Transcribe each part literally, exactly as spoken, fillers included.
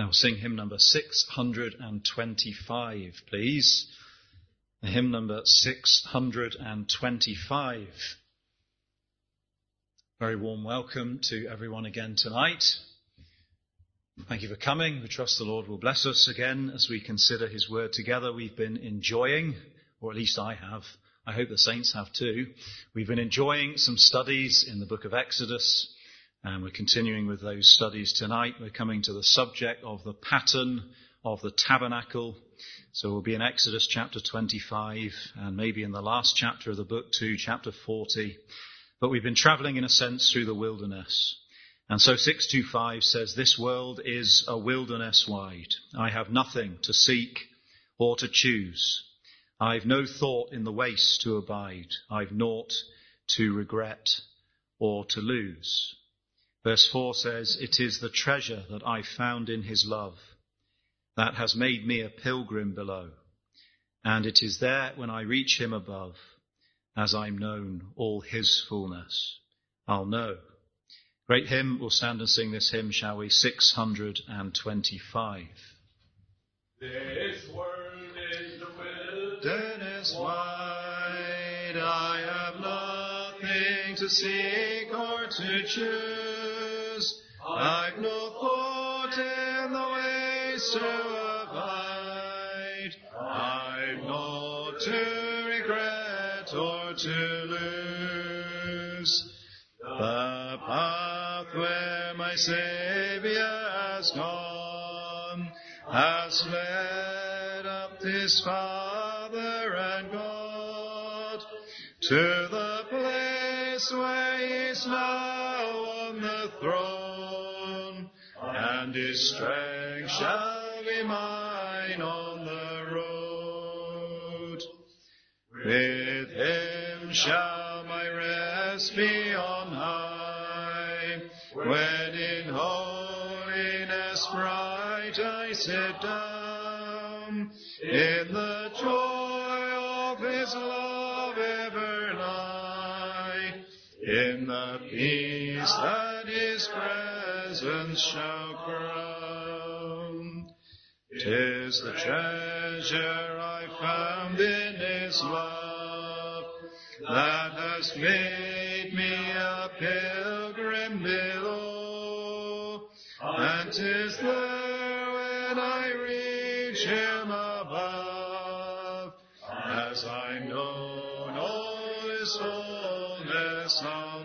Now sing hymn number six hundred twenty-five, please. Hymn number six hundred twenty-five. Very warm welcome to everyone again tonight. Thank you for coming. We trust the Lord will bless us again as we consider his word together. We've been enjoying, or at least I have, I hope the saints have too, we've been enjoying some studies in the book of Exodus. And we're continuing with those studies tonight. We're coming to the subject of the pattern of the tabernacle. So we'll be in Exodus chapter twenty-five and maybe in the last chapter of the book too, chapter forty. But we've been travelling in a sense through the wilderness. And so six twenty-five says, "This world is a wilderness wide. I have nothing to seek or to choose. I've no thought in the waste to abide. I've naught to regret or to lose." Verse four says, "It is the treasure that I found in his love that has made me a pilgrim below. And it is there when I reach him above, as I'm known all his fullness, I'll know." Great hymn. We'll stand and sing this hymn, shall we? six hundred twenty-five. This world is the Wilderness wide, I have nothing to seek or to choose. I've no thought in the ways to abide. I've naught to regret or to lose. The path where my Saviour has gone has led up this Father and God to the place where he is now on the throne, and his strength shall be mine on the road. With him shall my rest be on high, when in holiness bright I sit down, in the joy of his love ever nigh, in the peace that his presence shall crown. 'Tis the treasure I found in his love that has made me a pilgrim below, and 'tis there when I reach him above, as I'm known all his fullness I'll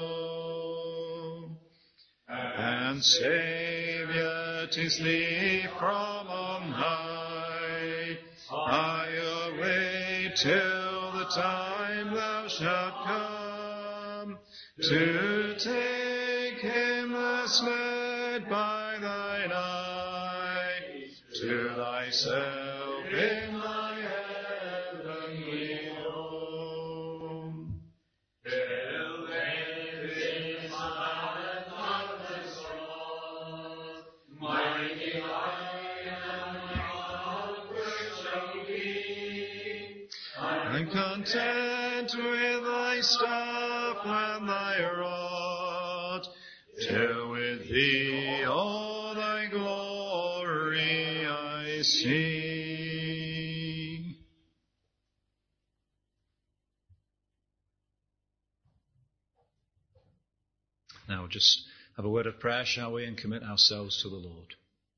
know. And Saviour, 'tis thee from on high I await till the time thou shalt come, to take him that's led by thine eye to thyself in thy heavenly home. Till then is the Father's throne, my delight and my comfort shall be. I'm content with thy staff and thy rod, till with thee all thy glory I see. Now we'll just have a word of prayer, shall we, and commit ourselves to the Lord.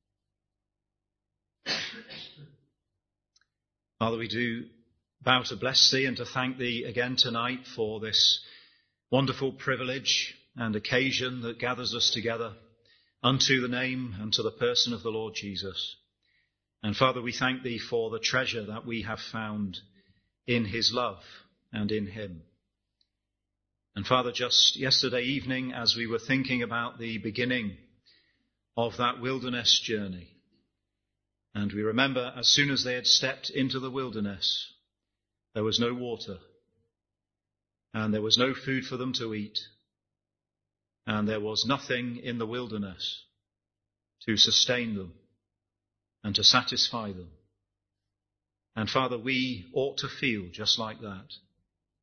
Father, we do bow to bless thee and to thank thee again tonight for this wonderful privilege and occasion that gathers us together unto the name and to the person of the Lord Jesus. And Father, we thank thee for the treasure that we have found in his love and in him. And Father, just yesterday evening, as we were thinking about the beginning of that wilderness journey, and we remember as soon as they had stepped into the wilderness, there was no water, and there was no food for them to eat, and there was nothing in the wilderness to sustain them and to satisfy them. And Father, we ought to feel just like that.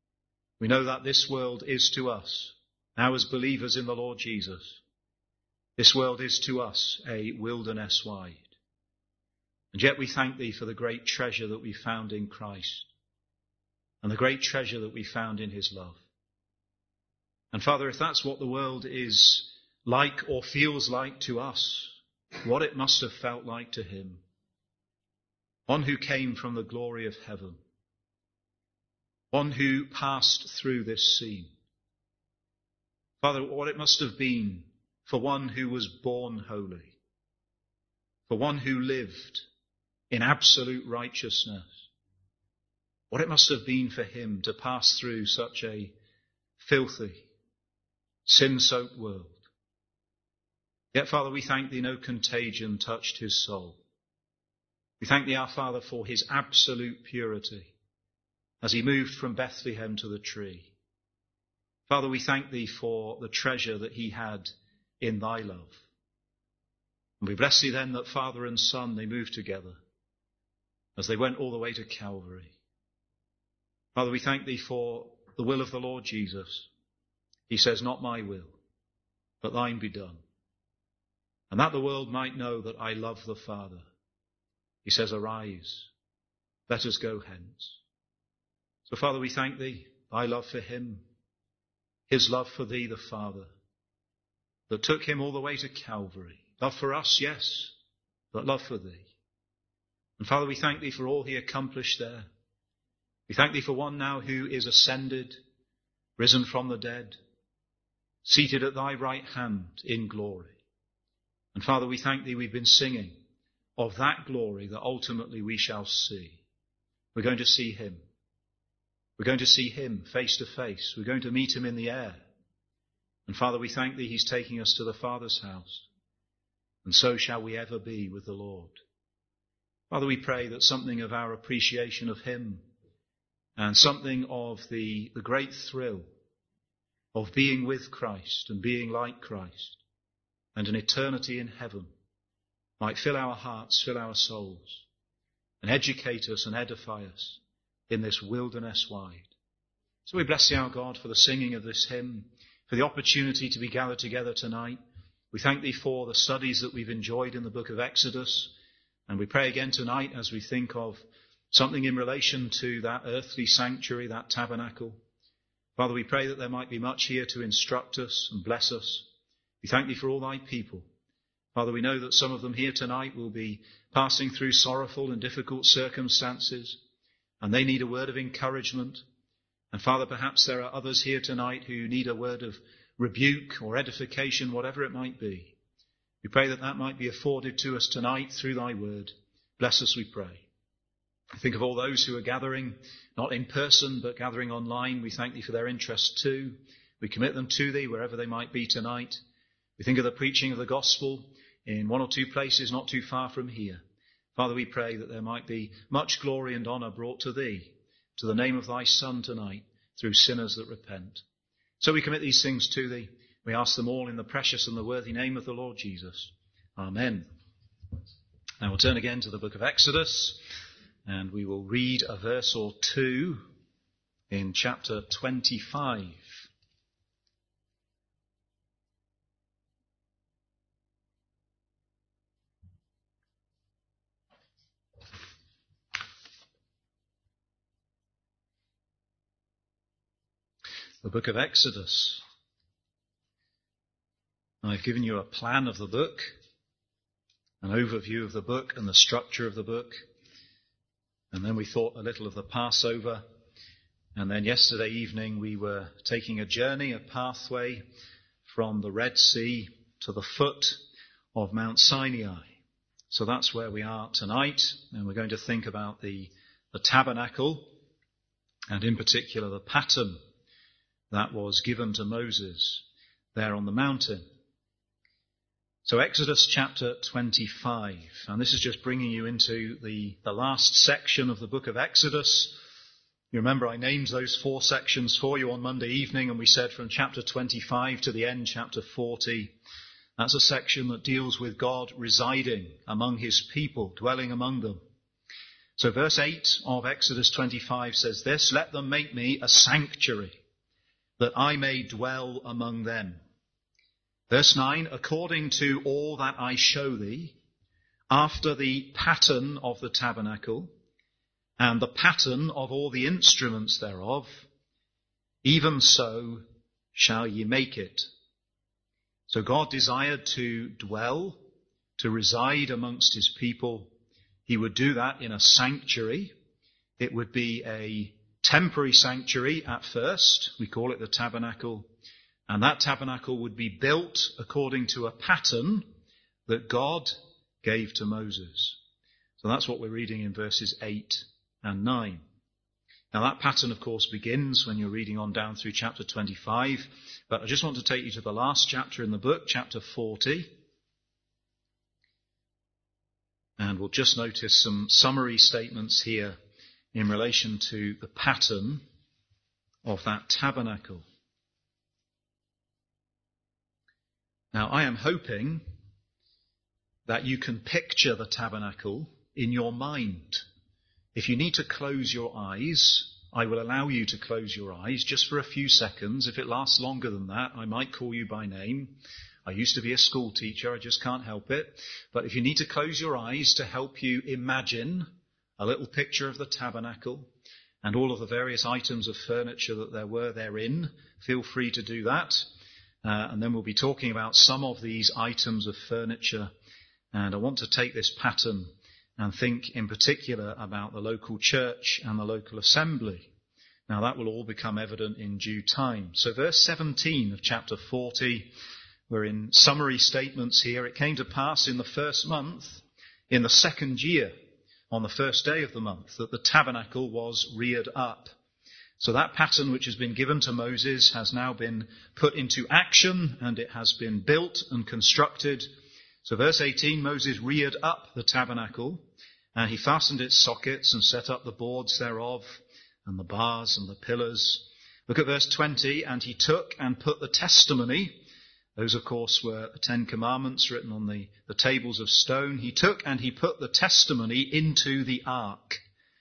We know that this world is to us, now as believers in the Lord Jesus, This world is to us a wilderness wide. And yet we thank thee for the great treasure that we found in Christ and the great treasure that we found in his love. And Father, if that's what the world is like or feels like to us, what it must have felt like to him, one who came from the glory of heaven, one who passed through this scene. Father, what it must have been for one who was born holy, for one who lived in absolute righteousness, what it must have been for him to pass through such a filthy, sin-soaked world. Yet, Father, we thank thee no contagion touched his soul. We thank thee, our Father, for his absolute purity as he moved from Bethlehem to the tree. Father, we thank thee for the treasure that he had in thy love. And we bless thee then that Father and Son, they moved together as they went all the way to Calvary. Father, we thank thee for the will of the Lord Jesus. He says, not my will, but thine be done. And that the world might know that I love the Father. He says, arise, let us go hence. So, Father, we thank thee, thy love for him, his love for thee, the Father, that took him all the way to Calvary. Love for us, yes, but love for thee. And Father, we thank thee for all he accomplished there. We thank thee for one now who is ascended, risen from the dead, seated at thy right hand in glory. And Father, we thank thee we've been singing of that glory that ultimately we shall see. We're going to see him. We're going to see him face to face. We're going to meet him in the air. And Father, we thank thee he's taking us to the Father's house. And so shall we ever be with the Lord. Father, we pray that something of our appreciation of him and something of the, the great thrill of being with Christ and being like Christ and an eternity in heaven might fill our hearts, fill our souls, and educate us and edify us in this wilderness wide. So we bless thee, our God, for the singing of this hymn, for the opportunity to be gathered together tonight. We thank thee for the studies that we've enjoyed in the book of Exodus. And we pray again tonight as we think of something in relation to that earthly sanctuary, that tabernacle. Father, we pray that there might be much here to instruct us and bless us. We thank thee for all thy people. Father, we know that some of them here tonight will be passing through sorrowful and difficult circumstances, and they need a word of encouragement. And Father, perhaps there are others here tonight who need a word of rebuke or edification, whatever it might be. We pray that that might be afforded to us tonight through thy word. Bless us, we pray. I think of all those who are gathering, not in person, but gathering online. We thank thee for their interest too. We commit them to thee wherever they might be tonight. We think of the preaching of the gospel in one or two places not too far from here. Father, we pray that there might be much glory and honour brought to thee, to the name of thy Son tonight, through sinners that repent. So we commit these things to thee. We ask them all in the precious and the worthy name of the Lord Jesus. Amen. Now we'll turn again to the book of Exodus, and we will read a verse or two in chapter twenty-five. The book of Exodus. I've given you a plan of the book, an overview of the book and the structure of the book. And then we thought a little of the Passover. And then yesterday evening we were taking a journey, a pathway from the Red Sea to the foot of Mount Sinai. So that's where we are tonight. And we're going to think about the, the tabernacle, and in particular the pattern that was given to Moses there on the mountain. So Exodus chapter twenty-five, and this is just bringing you into the, the last section of the book of Exodus. You remember I named those four sections for you on Monday evening, and we said from chapter twenty-five to the end, chapter forty, that's a section that deals with God residing among his people, dwelling among them. So verse eight of Exodus twenty-five says this, "Let them make me a sanctuary, that I may dwell among them. Verse nine, according to all that I show thee, after the pattern of the tabernacle, and the pattern of all the instruments thereof, even so shall ye make it. So God desired to dwell, to reside amongst his people. He would do that in a sanctuary. It would be a temporary sanctuary at first. We call it the tabernacle. And that tabernacle would be built according to a pattern that God gave to Moses. So that's what we're reading in verses eight and nine. Now that pattern, of course, begins when you're reading on down through chapter twenty-five. But I just want to take you to the last chapter in the book, chapter forty. And we'll just notice some summary statements here in relation to the pattern of that tabernacle. Now, I am hoping that you can picture the tabernacle in your mind. If you need to close your eyes, I will allow you to close your eyes just for a few seconds. If it lasts longer than that, I might call you by name. I used to be a school teacher, I just can't help it. But if you need to close your eyes to help you imagine a little picture of the tabernacle and all of the various items of furniture that there were therein, feel free to do that. Uh, and then we'll be talking about some of these items of furniture. And I want to take this pattern and think in particular about the local church and the local assembly. Now that will all become evident in due time. So verse seventeen of chapter forty, we're in summary statements here. It came to pass in the first month, in the second year, on the first day of the month, that the tabernacle was reared up. So that pattern which has been given to Moses has now been put into action, and it has been built and constructed. So verse eighteen, Moses reared up the tabernacle, and he fastened its sockets and set up the boards thereof, and the bars and the pillars. Look at verse twenty, and he took and put the testimony. Those, of course, were the Ten Commandments written on the, the tables of stone. He took and he put the testimony into the ark.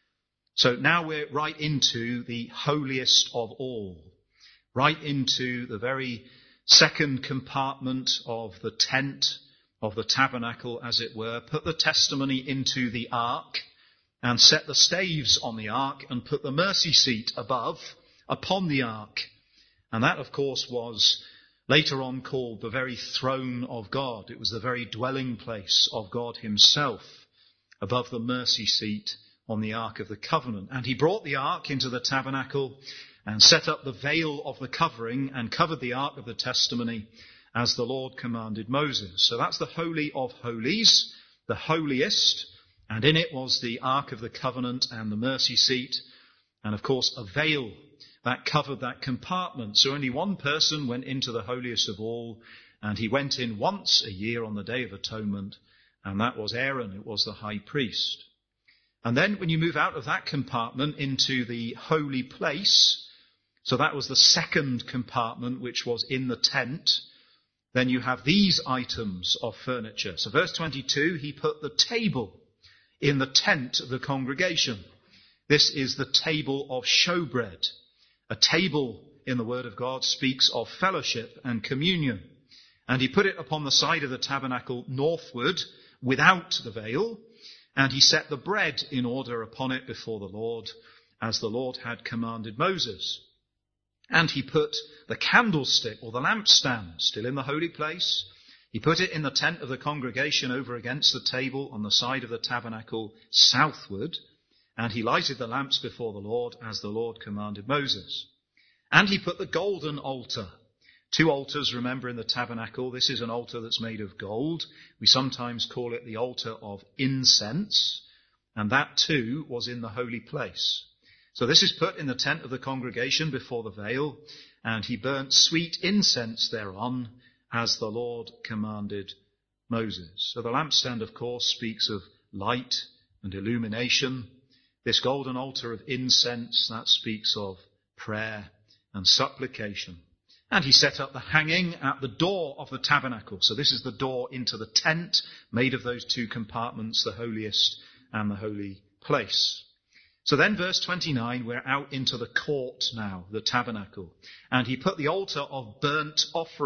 So now we're right into the holiest of all, right into the very second compartment of the tent, of the tabernacle, as it were. Put the testimony into the ark and set the staves on the ark and put the mercy seat above upon the ark. And that, of course, was later on called the very throne of God. It was the very dwelling place of God himself above the mercy seat on the Ark of the Covenant. And he brought the ark into the tabernacle and set up the veil of the covering and covered the ark of the testimony as the Lord commanded Moses. So that's the Holy of Holies, the holiest, and in it was the Ark of the Covenant and the mercy seat, and of course a veil that covered that compartment. So only one person went into the holiest of all, and he went in once a year on the Day of Atonement, and that was Aaron, it was the high priest. And then when you move out of that compartment into the holy place, so that was the second compartment which was in the tent, then you have these items of furniture. So verse twenty-two, he put the table in the tent of the congregation. This is the table of showbread. A table in the Word of God speaks of fellowship and communion. And he put it upon the side of the tabernacle northward without the veil. And he set the bread in order upon it before the Lord, as the Lord had commanded Moses. And he put the candlestick or the lampstand still in the holy place. He put it in the tent of the congregation over against the table on the side of the tabernacle southward. And he lighted the lamps before the Lord as the Lord commanded Moses. And he put the golden altar. Two altars, remember, in the tabernacle. This is an altar that's made of gold. We sometimes call it the altar of incense. And that too was in the holy place. So this is put in the tent of the congregation before the veil. And he burnt sweet incense thereon as the Lord commanded Moses. So the lampstand, of course, speaks of light and illumination. This golden altar of incense, that speaks of prayer and supplication. And he set up the hanging at the door of the tabernacle. So this is the door into the tent made of those two compartments, the holiest and the holy place. So then verse twenty-nine, we're out into the court now, the tabernacle. And he put the altar of burnt offering.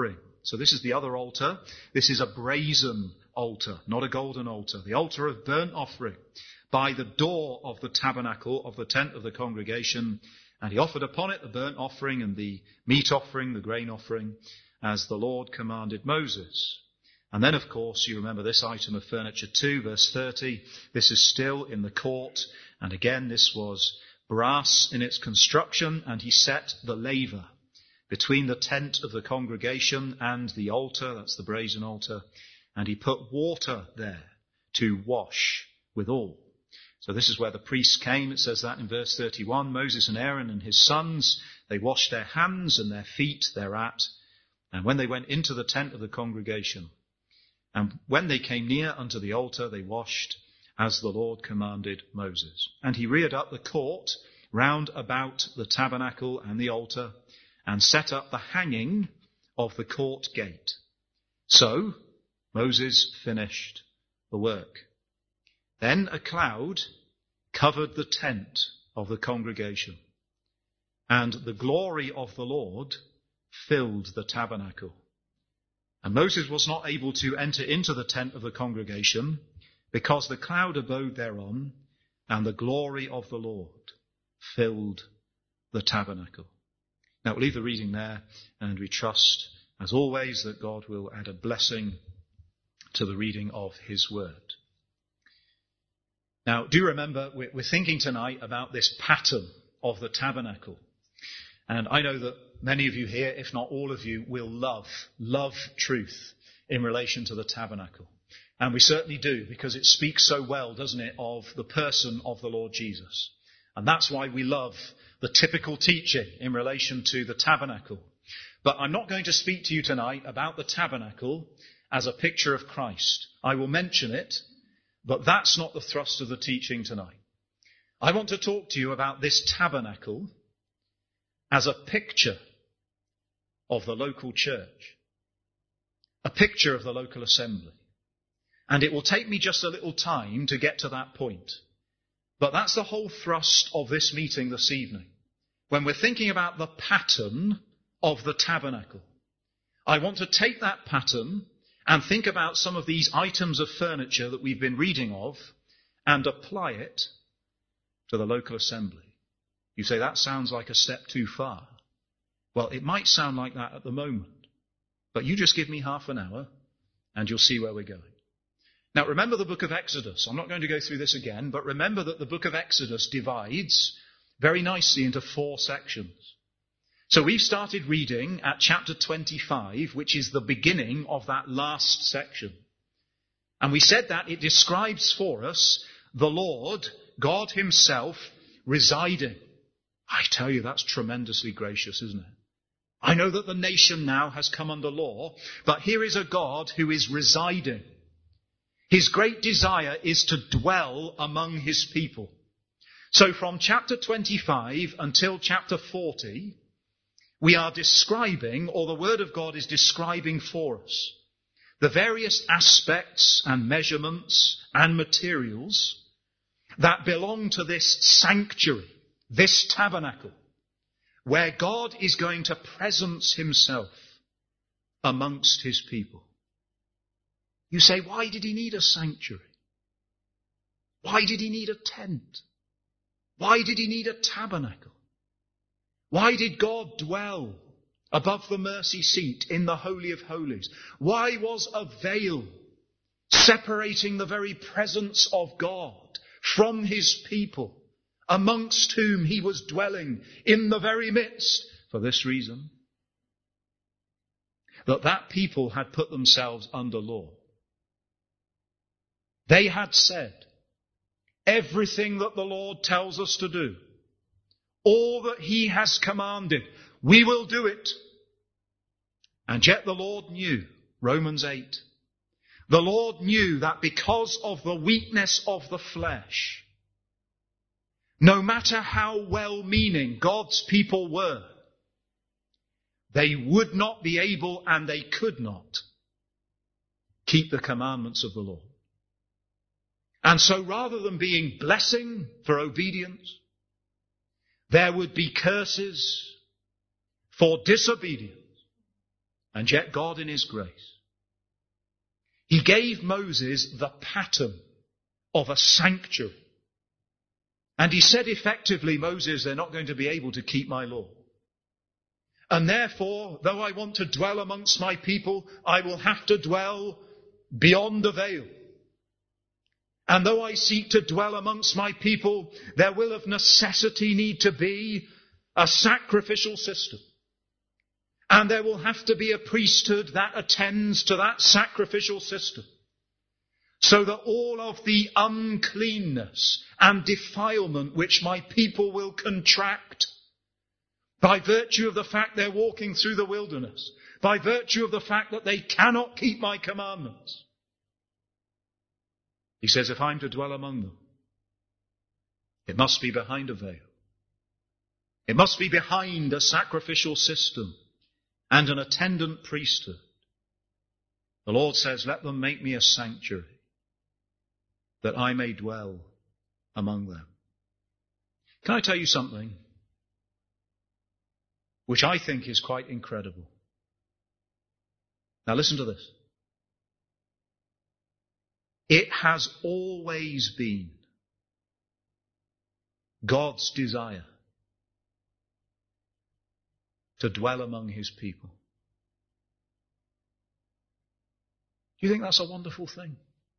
So this is the other altar. This is a brazen altar, not a golden altar. The altar of burnt offering by the door of the tabernacle of the tent of the congregation. And he offered upon it the burnt offering and the meat offering, the grain offering, as the Lord commanded Moses. And then, of course, you remember this item of furniture too, verse thirty. This is still in the court. And again, this was brass in its construction. And he set the laver between the tent of the congregation and the altar. That's the brazen altar. And he put water there to wash withal. So this is where the priests came. It says that in verse thirty-one. Moses and Aaron and his sons, they washed their hands and their feet thereat. And when they went into the tent of the congregation, and when they came near unto the altar, they washed as the Lord commanded Moses. And he reared up the court round about the tabernacle and the altar, and set up the hanging of the court gate. So Moses finished the work. Then a cloud covered the tent of the congregation, and the glory of the Lord filled the tabernacle. And Moses was not able to enter into the tent of the congregation, because the cloud abode thereon, and the glory of the Lord filled the tabernacle. Now we'll leave the reading there, and we trust, as always, that God will add a blessing to the reading of his word. Now, do remember, we're thinking tonight about this pattern of the tabernacle. And I know that many of you here, if not all of you, will love, love truth in relation to the tabernacle. And we certainly do, because it speaks so well, doesn't it, of the person of the Lord Jesus. And that's why we love the typical teaching in relation to the tabernacle. But I'm not going to speak to you tonight about the tabernacle as a picture of Christ. I will mention it, but that's not the thrust of the teaching tonight. I want to talk to you about this tabernacle as a picture of the local church, a picture of the local assembly. And it will take me just a little time to get to that point. But that's the whole thrust of this meeting this evening. When we're thinking about the pattern of the tabernacle, I want to take that pattern and think about some of these items of furniture that we've been reading of and apply it to the local assembly. You say, that sounds like a step too far. Well, it might sound like that at the moment. But you just give me half an hour and you'll see where we're going. Now, remember the book of Exodus. I'm not going to go through this again, but remember that the book of Exodus divides very nicely into four sections. So we've started reading at chapter twenty-five, which is the beginning of that last section. And we said that it describes for us the Lord, God himself, residing. I tell you, that's tremendously gracious, isn't it? I know that the nation now has come under law, but here is a God who is residing. His great desire is to dwell among his people. So from chapter twenty-five until chapter forty, we are describing, or the Word of God is describing for us, the various aspects and measurements and materials that belong to this sanctuary, this tabernacle, where God is going to presence himself amongst his people. You say, why did he need a sanctuary? Why did he need a tent? Why did he need a tabernacle? Why did God dwell above the mercy seat in the Holy of Holies? Why was a veil separating the very presence of God from his people, amongst whom he was dwelling in the very midst? For this reason, that that people had put themselves under law. They had said, everything that the Lord tells us to do, all that he has commanded, we will do it. And yet the Lord knew, Romans eight, the Lord knew that because of the weakness of the flesh, no matter how well-meaning God's people were, they would not be able and they could not keep the commandments of the Lord. And so rather than being blessing for obedience, there would be curses for disobedience And yet God in his grace, he gave Moses the pattern of a sanctuary. And he said effectively, Moses, they're not going to be able to keep my law. And therefore, though I want to dwell amongst my people, I will have to dwell beyond the veil. And though I seek to dwell amongst my people, there will of necessity need to be a sacrificial system. And there will have to be a priesthood that attends to that sacrificial system, so that all of the uncleanness and defilement which my people will contract by virtue of the fact they're walking through the wilderness, by virtue of the fact that they cannot keep my commandments. He says, if I'm to dwell among them, it must be behind a veil. It must be behind a sacrificial system and an attendant priesthood. The Lord says, let them make me a sanctuary, that I may dwell among them. Can I tell you something which I think is quite incredible? Now listen to this. It has always been God's desire to dwell among his people. Do you think that's a wonderful thing?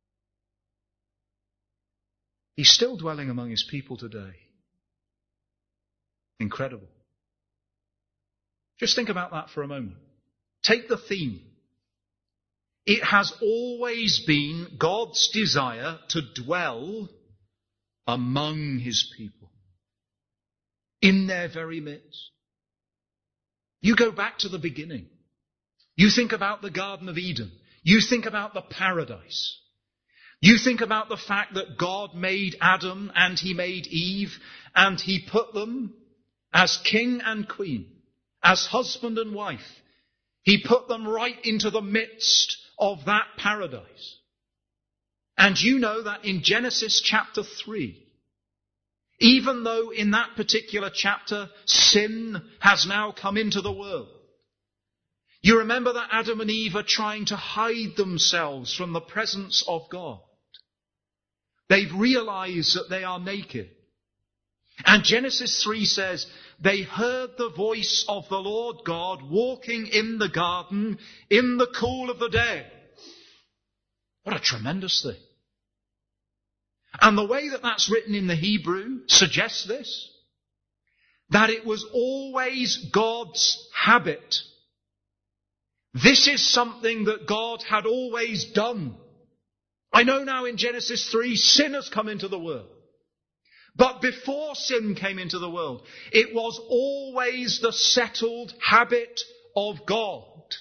He's still dwelling among his people today. Incredible. Just think about that for a moment. Take the theme. It has always been God's desire to dwell among his people, in their very midst. You go back to the beginning. You think about the Garden of Eden. You think about the paradise. You think about the fact that God made Adam and he made Eve, and he put them as king and queen, as husband and wife. He put them right into the midst of that paradise. And you know that in Genesis chapter three, even though in that particular chapter sin has now come into the world, you remember that Adam and Eve are trying to hide themselves from the presence of God. They've realized that they are naked. And Genesis three says, they heard the voice of the Lord God walking in the garden in the cool of the day. What a tremendous thing. And the way that that's written in the Hebrew suggests this, that it was always God's habit. This is something that God had always done. I know now in Genesis three, sin has come into the world. But before sin came into the world, it was always the settled habit of God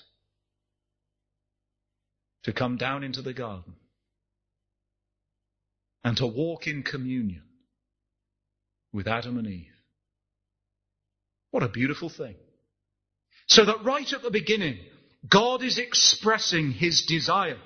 to come down into the garden and to walk in communion with Adam and Eve. What a beautiful thing. So that right at the beginning, God is expressing his desire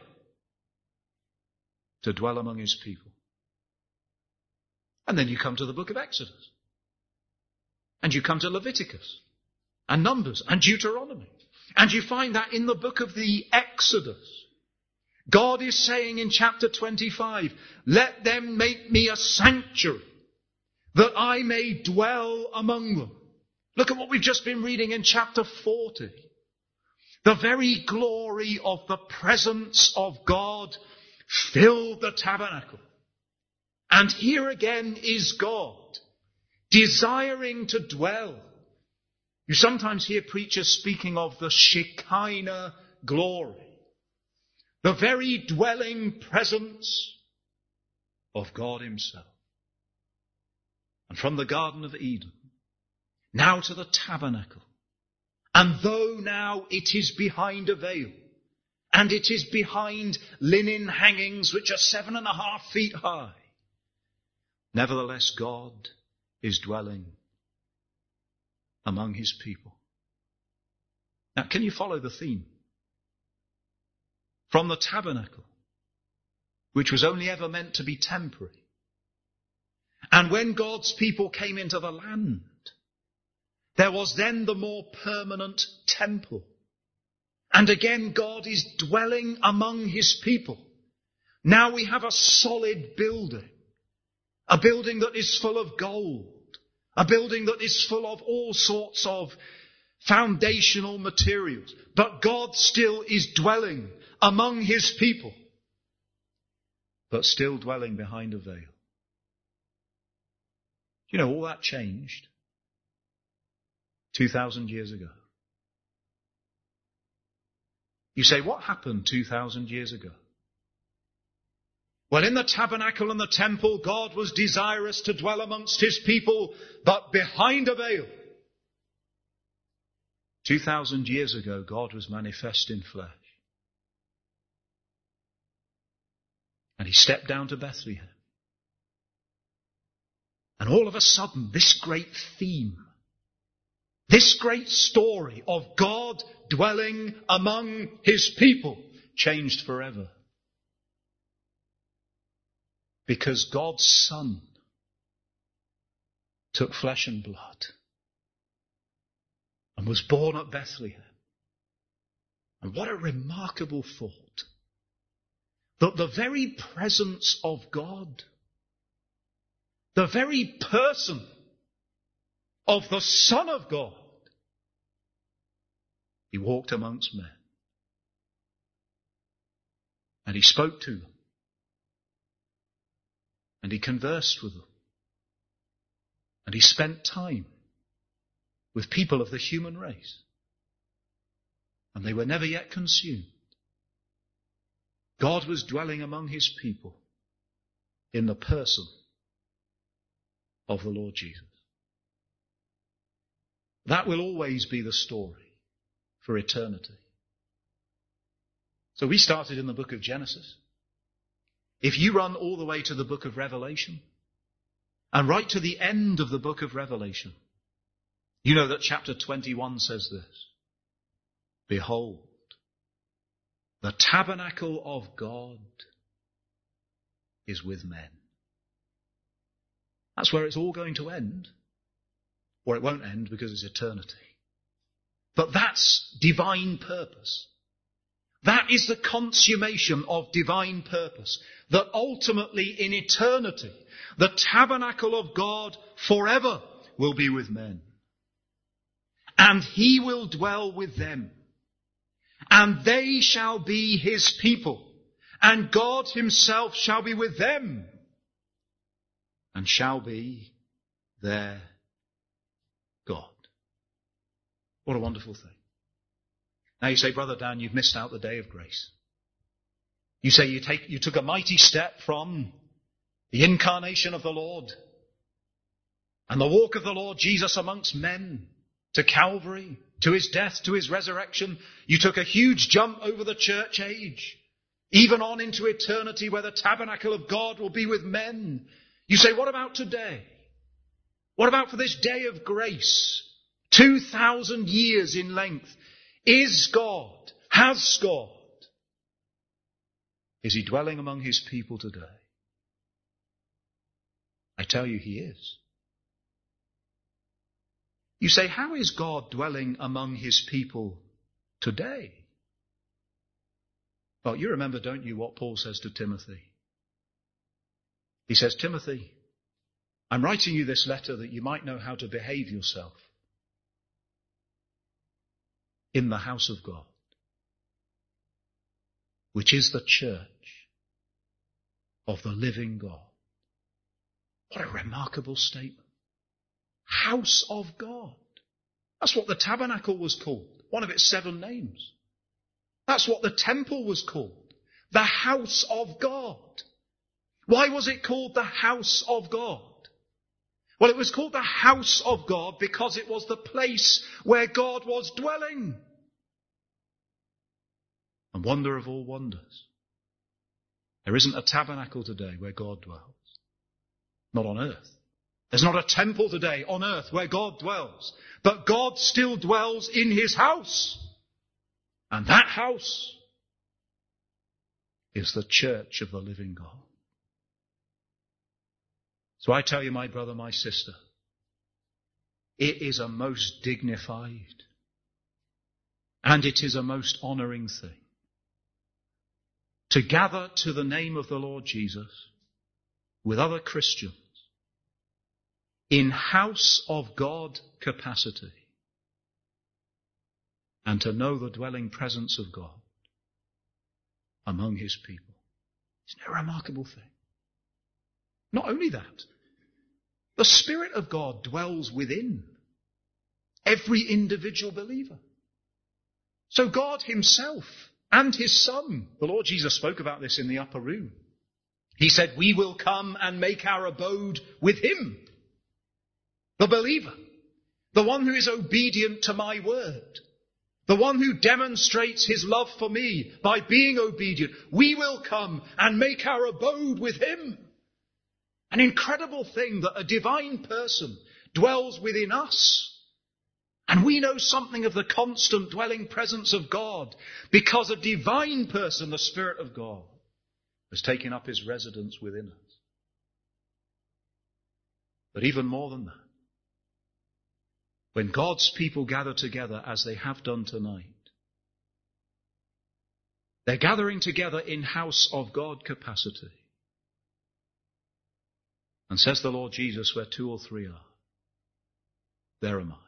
to dwell among his people. And then you come to the book of Exodus. And you come to Leviticus and Numbers and Deuteronomy. And you find that in the book of the Exodus, God is saying in chapter twenty-five, let them make me a sanctuary that I may dwell among them. Look at what we've just been reading in chapter forty. The very glory of the presence of God filled the tabernacle. And here again is God, desiring to dwell. You sometimes hear preachers speaking of the Shekinah glory, the very dwelling presence of God himself. And from the Garden of Eden, now to the tabernacle. And though now it is behind a veil, and it is behind linen hangings which are seven and a half feet high, nevertheless, God is dwelling among his people. Now, can you follow the theme? From the tabernacle, which was only ever meant to be temporary, and when God's people came into the land, there was then the more permanent temple. And again, God is dwelling among his people. Now we have a solid building. A building that is full of gold. A building that is full of all sorts of foundational materials. But God still is dwelling among his people. But still dwelling behind a veil. You know, all that changed two thousand years ago. You say, what happened two thousand years ago? Well, in the tabernacle and the temple, God was desirous to dwell amongst his people, but behind a veil. two thousand years ago, God was manifest in flesh. And he stepped down to Bethlehem. And all of a sudden, this great theme, this great story of God dwelling among his people changed forever. Because God's Son took flesh and blood and was born at Bethlehem. And what a remarkable thought. That the very presence of God, the very person of the Son of God, he walked amongst men. And he spoke to them. And he conversed with them. And he spent time with people of the human race. And they were never yet consumed. God was dwelling among his people in the person of the Lord Jesus. That will always be the story for eternity. So we started in the book of Genesis. If you run all the way to the book of Revelation, and right to the end of the book of Revelation, you know that chapter twenty-one says this. Behold, the tabernacle of God is with men. That's where it's all going to end. Or it won't end because it's eternity. But that's divine purpose. That is the consummation of divine purpose. That ultimately in eternity, the tabernacle of God forever will be with men. And he will dwell with them. And they shall be his people. And God himself shall be with them. And shall be their God. What a wonderful thing. Now you say, Brother Dan, you've missed out the day of grace. You say you take, you took a mighty step from the incarnation of the Lord and the walk of the Lord Jesus amongst men to Calvary, to his death, to his resurrection. You took a huge jump over the church age, even on into eternity where the tabernacle of God will be with men. You say, what about today? What about for this day of grace? Two thousand years in length. Is God, has God, is he dwelling among his people today? I tell you he is. You say, how is God dwelling among his people today? Well, you remember, don't you, what Paul says to Timothy? He says, Timothy, I'm writing you this letter that you might know how to behave yourself in the house of God, which is the church of the living God. What a remarkable statement. House of God. That's what the tabernacle was called. One of its seven names. That's what the temple was called. The house of God. Why was it called the house of God? Well, it was called the house of God because it was the place where God was dwelling. And wonder of all wonders, there isn't a tabernacle today where God dwells. Not on earth. There's not a temple today on earth where God dwells. But God still dwells in his house. And that house is the church of the living God. So I tell you, my brother, my sister, it is a most dignified And it is a most honouring thing to gather to the name of the Lord Jesus with other Christians in house of God capacity and to know the dwelling presence of God among his people. Isn't it a remarkable thing? Not only that, the Spirit of God dwells within every individual believer. So God himself and his Son, the Lord Jesus spoke about this in the upper room. He said, we will come and make our abode with him, the believer, the one who is obedient to my word, the one who demonstrates his love for me by being obedient. We will come and make our abode with him. An incredible thing that a divine person dwells within us. And we know something of the constant dwelling presence of God because a divine person, the Spirit of God, has taken up his residence within us. But even more than that, when God's people gather together as they have done tonight, they're gathering together in house of God capacity. And says the Lord Jesus, where two or three are, there am I.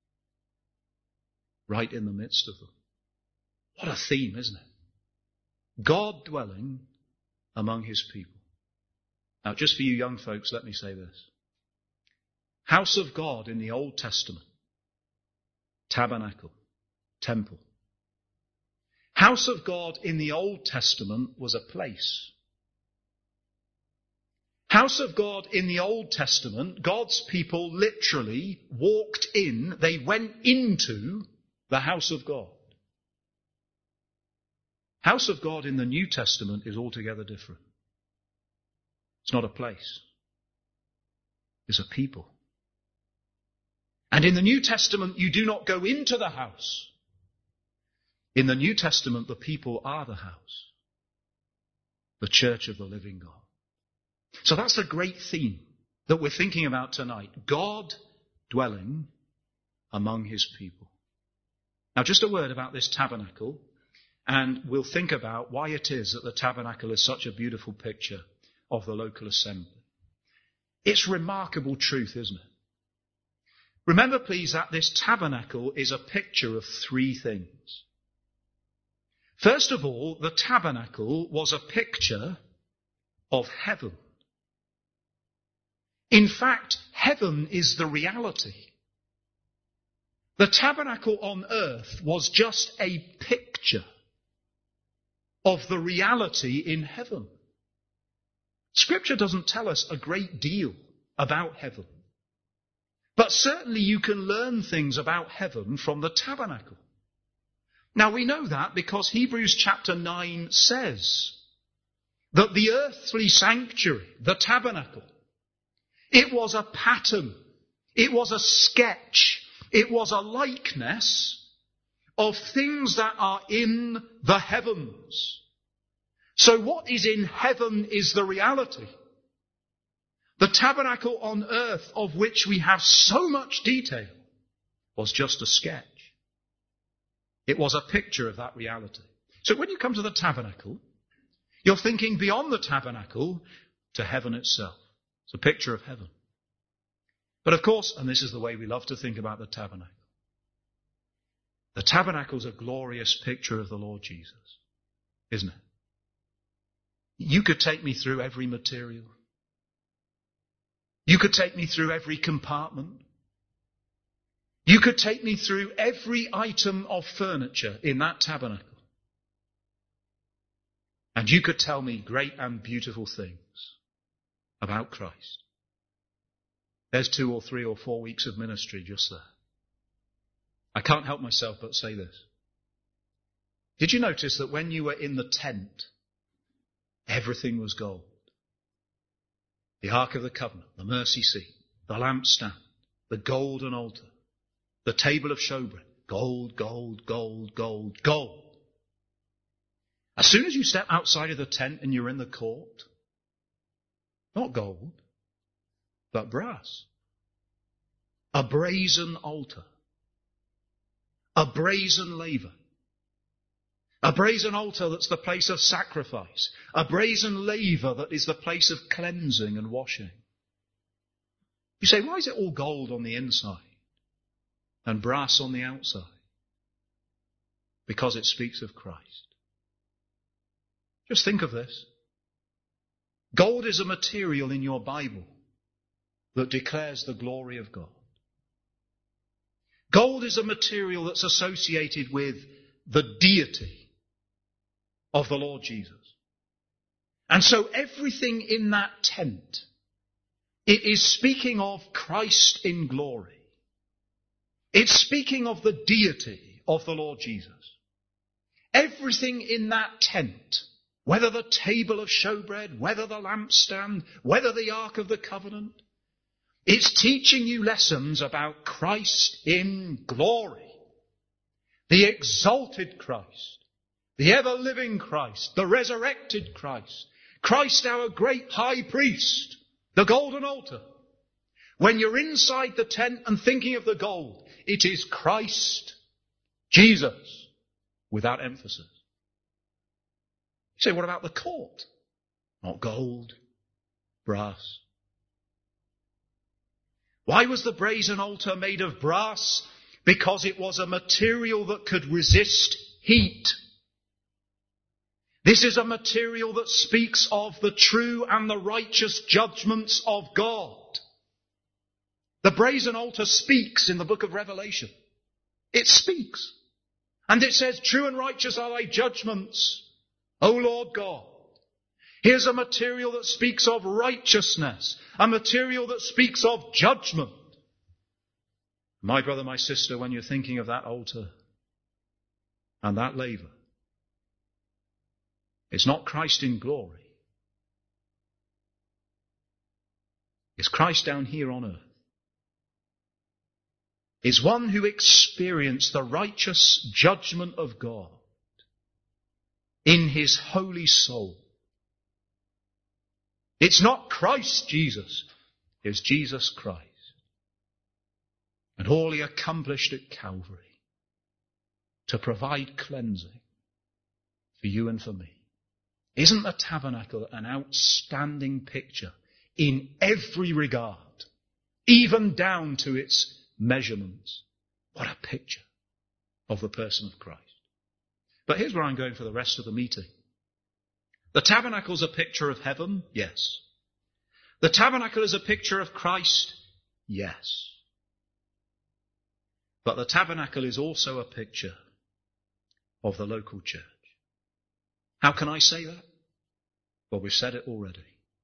Right in the midst of them. What a theme, isn't it? God dwelling among his people. Now, just for you young folks, let me say this. House of God in the Old Testament. Tabernacle. Temple. House of God in the Old Testament was a place. House of God in the Old Testament, God's people literally walked in, they went into the house of God. House of God in the New Testament is altogether different. It's not a place. It's a people. And in the New Testament, you do not go into the house. In the New Testament, the people are the house. The church of the living God. So that's the great theme that we're thinking about tonight. God dwelling among his people. Now, just a word about this tabernacle, and we'll think about why it is that the tabernacle is such a beautiful picture of the local assembly. It's remarkable truth, isn't it? Remember, please, that this tabernacle is a picture of three things. First of all, the tabernacle was a picture of heaven. In fact, heaven is the reality. The tabernacle on earth was just a picture of the reality in heaven. Scripture doesn't tell us a great deal about heaven. But certainly you can learn things about heaven from the tabernacle. Now we know that because Hebrews chapter nine says that the earthly sanctuary, the tabernacle, it was a pattern, it was a sketch, it was a likeness of things that are in the heavens. So what is in heaven is the reality. The tabernacle on earth, of which we have so much detail, was just a sketch. It was a picture of that reality. So when you come to the tabernacle, you're thinking beyond the tabernacle to heaven itself. It's a picture of heaven. But of course, and this is the way we love to think about the tabernacle, the tabernacle is a glorious picture of the Lord Jesus, isn't it? You could take me through every material. You could take me through every compartment. You could take me through every item of furniture in that tabernacle. And you could tell me great and beautiful things about Christ. There's two or three or four weeks of ministry just there. I can't help myself but say this. Did you notice that when you were in the tent, everything was gold? The Ark of the Covenant, the mercy seat, the lampstand, the golden altar, the table of showbread, gold, gold, gold, gold, gold. As soon as you step outside of the tent and you're in the court, not gold, but brass. A brazen altar. A brazen laver. A brazen altar that's the place of sacrifice. A brazen laver that is the place of cleansing and washing. You say, why is it all gold on the inside and brass on the outside? Because it speaks of Christ. Just think of this. Gold is a material in your Bible that declares the glory of God. Gold is a material that's associated with the deity of the Lord Jesus. And so everything in that tent, it is speaking of Christ in glory. It's speaking of the deity of the Lord Jesus. Everything in that tent, whether the table of showbread, whether the lampstand, whether the Ark of the Covenant, it's teaching you lessons about Christ in glory. The exalted Christ, the ever-living Christ, the resurrected Christ, Christ our great high priest, the golden altar. When you're inside the tent and thinking of the gold, it is Christ, Jesus, without emphasis. You say, what about the court? Not gold, brass. Why was the brazen altar made of brass? Because it was a material that could resist heat. This is a material that speaks of the true and the righteous judgments of God. The brazen altar speaks in the book of Revelation. It speaks. And it says, true and righteous are thy judgments, O Lord God. Here's a material that speaks of righteousness, a material that speaks of judgment. My brother, my sister, when you're thinking of that altar and that laver, it's not Christ in glory. It's Christ down here on earth. It's one who experienced the righteous judgment of God in his holy soul. It's not Christ Jesus, it's Jesus Christ. And all he accomplished at Calvary to provide cleansing for you and for me. Isn't the tabernacle an outstanding picture in every regard, even down to its measurements? What a picture of the person of Christ. But here's where I'm going for the rest of the meeting. The tabernacle's a picture of heaven, yes. The tabernacle is a picture of Christ, yes. But the tabernacle is also a picture of the local church. How can I say that? Well, we've said it already.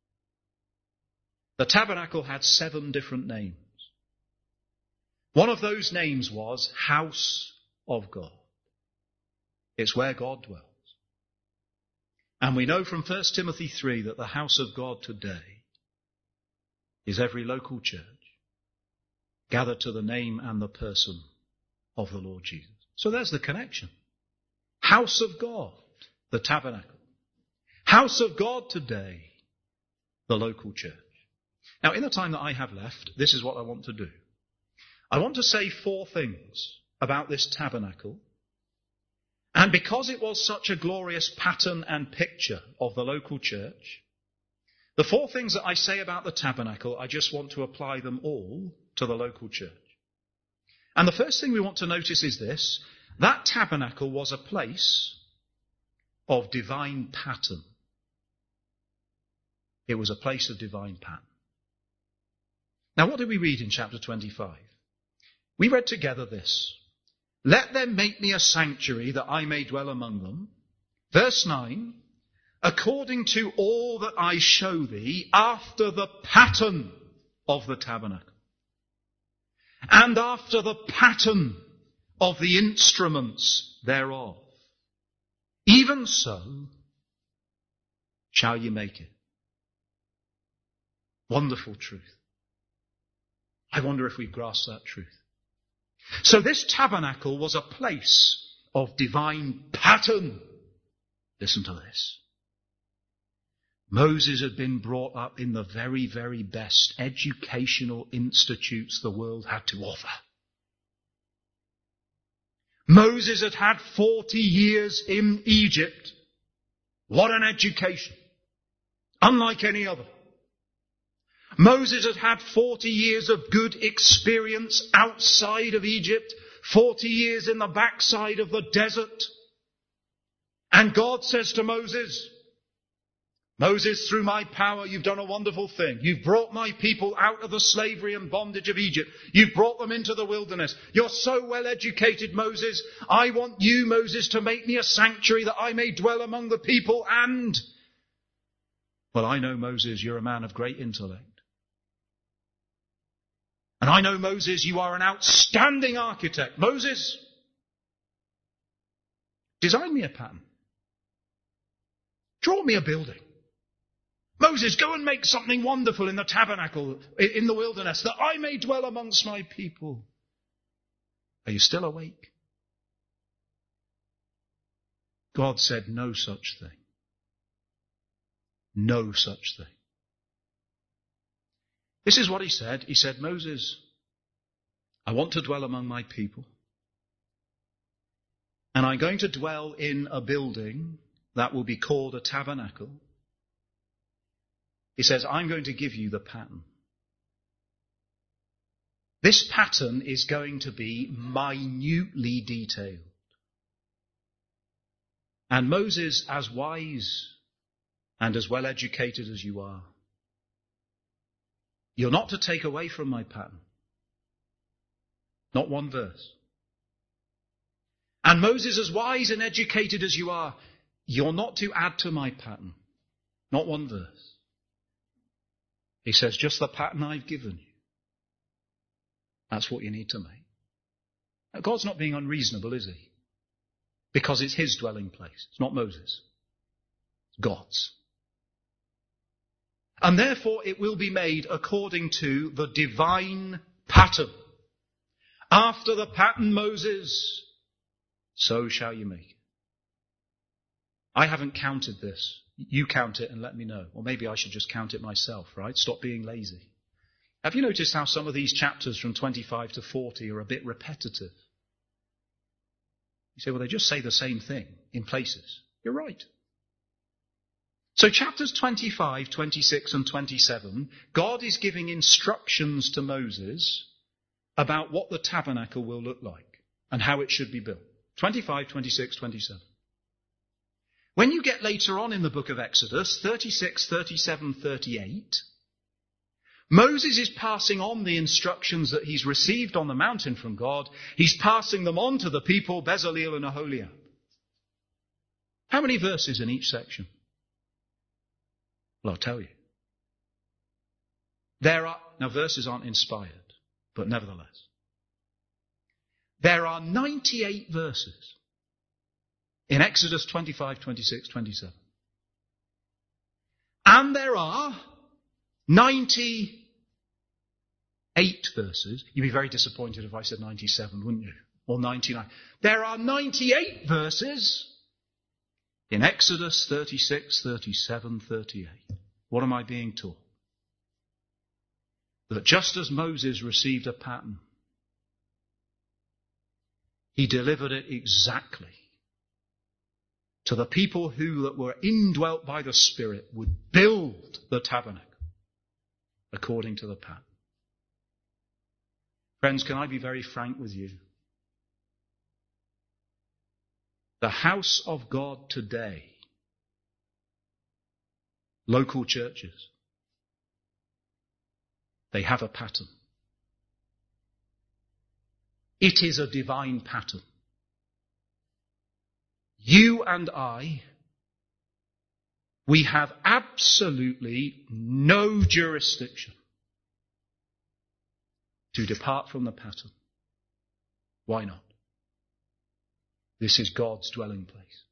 The tabernacle had seven different names. One of those names was House of God. It's where God dwells. And we know from First Timothy three that the house of God today is every local church gathered to the name and the person of the Lord Jesus. So there's the connection. House of God, the tabernacle. House of God today, the local church. Now, in the time that I have left, this is what I want to do. I want to say four things about this tabernacle. And because it was such a glorious pattern and picture of the local church, the four things that I say about the tabernacle, I just want to apply them all to the local church. And the first thing we want to notice is this: that tabernacle was a place of divine pattern. It was a place of divine pattern. Now, what did we read in chapter twenty-five? We read together this: let them make me a sanctuary that I may dwell among them. Verse nine, according to all that I show thee, after the pattern of the tabernacle, and after the pattern of the instruments thereof, even so shall you make it. Wonderful truth. I wonder if we grasp that truth. So this tabernacle was a place of divine pattern. Listen to this. Moses had been brought up in the very, very best educational institutes the world had to offer. Moses had had forty years in Egypt. What an education. Unlike any other. Moses had had forty years of good experience outside of Egypt. forty years in the backside of the desert. And God says to Moses, Moses, through my power, you've done a wonderful thing. You've brought my people out of the slavery and bondage of Egypt. You've brought them into the wilderness. You're so well educated, Moses. I want you, Moses, to make me a sanctuary that I may dwell among the people and... Well, I know, Moses, you're a man of great intellect. And I know, Moses, you are an outstanding architect. Moses, design me a pattern. Draw me a building. Moses, go and make something wonderful in the tabernacle, in the wilderness, that I may dwell amongst my people. Are you still awake? God said no such thing. No such thing. This is what he said. He said, Moses, I want to dwell among my people. And I'm going to dwell in a building that will be called a tabernacle. He says, I'm going to give you the pattern. This pattern is going to be minutely detailed. And Moses, as wise and as well educated as you are, you're not to take away from my pattern. Not one verse. And Moses, as wise and educated as you are, you're not to add to my pattern. Not one verse. He says, just the pattern I've given you. That's what you need to make. Now, God's not being unreasonable, is he? Because it's his dwelling place. It's not Moses. It's God's. And therefore it will be made according to the divine pattern. After the pattern Moses, so shall you make it. I haven't counted this. You count it and let me know. Or maybe I should just count it myself, right? Stop being lazy. Have you noticed how some of these chapters from twenty-five to forty are a bit repetitive? You say, well, they just say the same thing in places. You're right. So chapters twenty-five, twenty-six and twenty-seven, God is giving instructions to Moses about what the tabernacle will look like and how it should be built. twenty-five, twenty-six, twenty-seven. When you get later on in the book of Exodus, thirty-six, thirty-seven, thirty-eight, Moses is passing on the instructions that he's received on the mountain from God. He's passing them on to the people, Bezaleel and Aholiab. How many verses in each section? Well, I'll tell you. There are, now verses aren't inspired, but nevertheless. There are ninety-eight verses in Exodus twenty-five, twenty-six, twenty-seven. And there are ninety-eight verses. You'd be very disappointed if I said ninety-seven, wouldn't you? Or ninety-nine. There are ninety-eight verses in Exodus thirty-six, thirty-seven, thirty-eight. What am I being taught? That just as Moses received a pattern, he delivered it exactly to the people who that were indwelt by the Spirit would build the tabernacle according to the pattern. Friends, can I be very frank with you? The house of God today, local churches, they have a pattern. It is a divine pattern. You and I, we have absolutely no jurisdiction to depart from the pattern. Why not? This is God's dwelling place.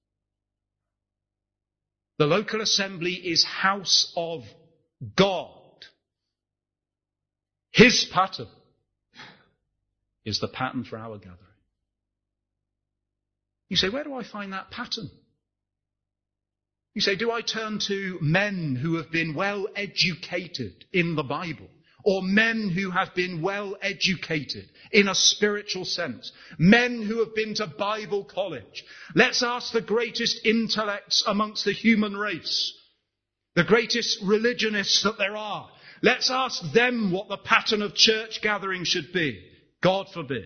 The local assembly is house of God. His pattern is the pattern for our gathering. You say, where do I find that pattern? You say, do I turn to men who have been well educated in the Bible? or men who have been well educated in a spiritual sense, men who have been to Bible college. Let's ask the greatest intellects amongst the human race, the greatest religionists that there are. Let's ask them what the pattern of church gathering should be. God forbid.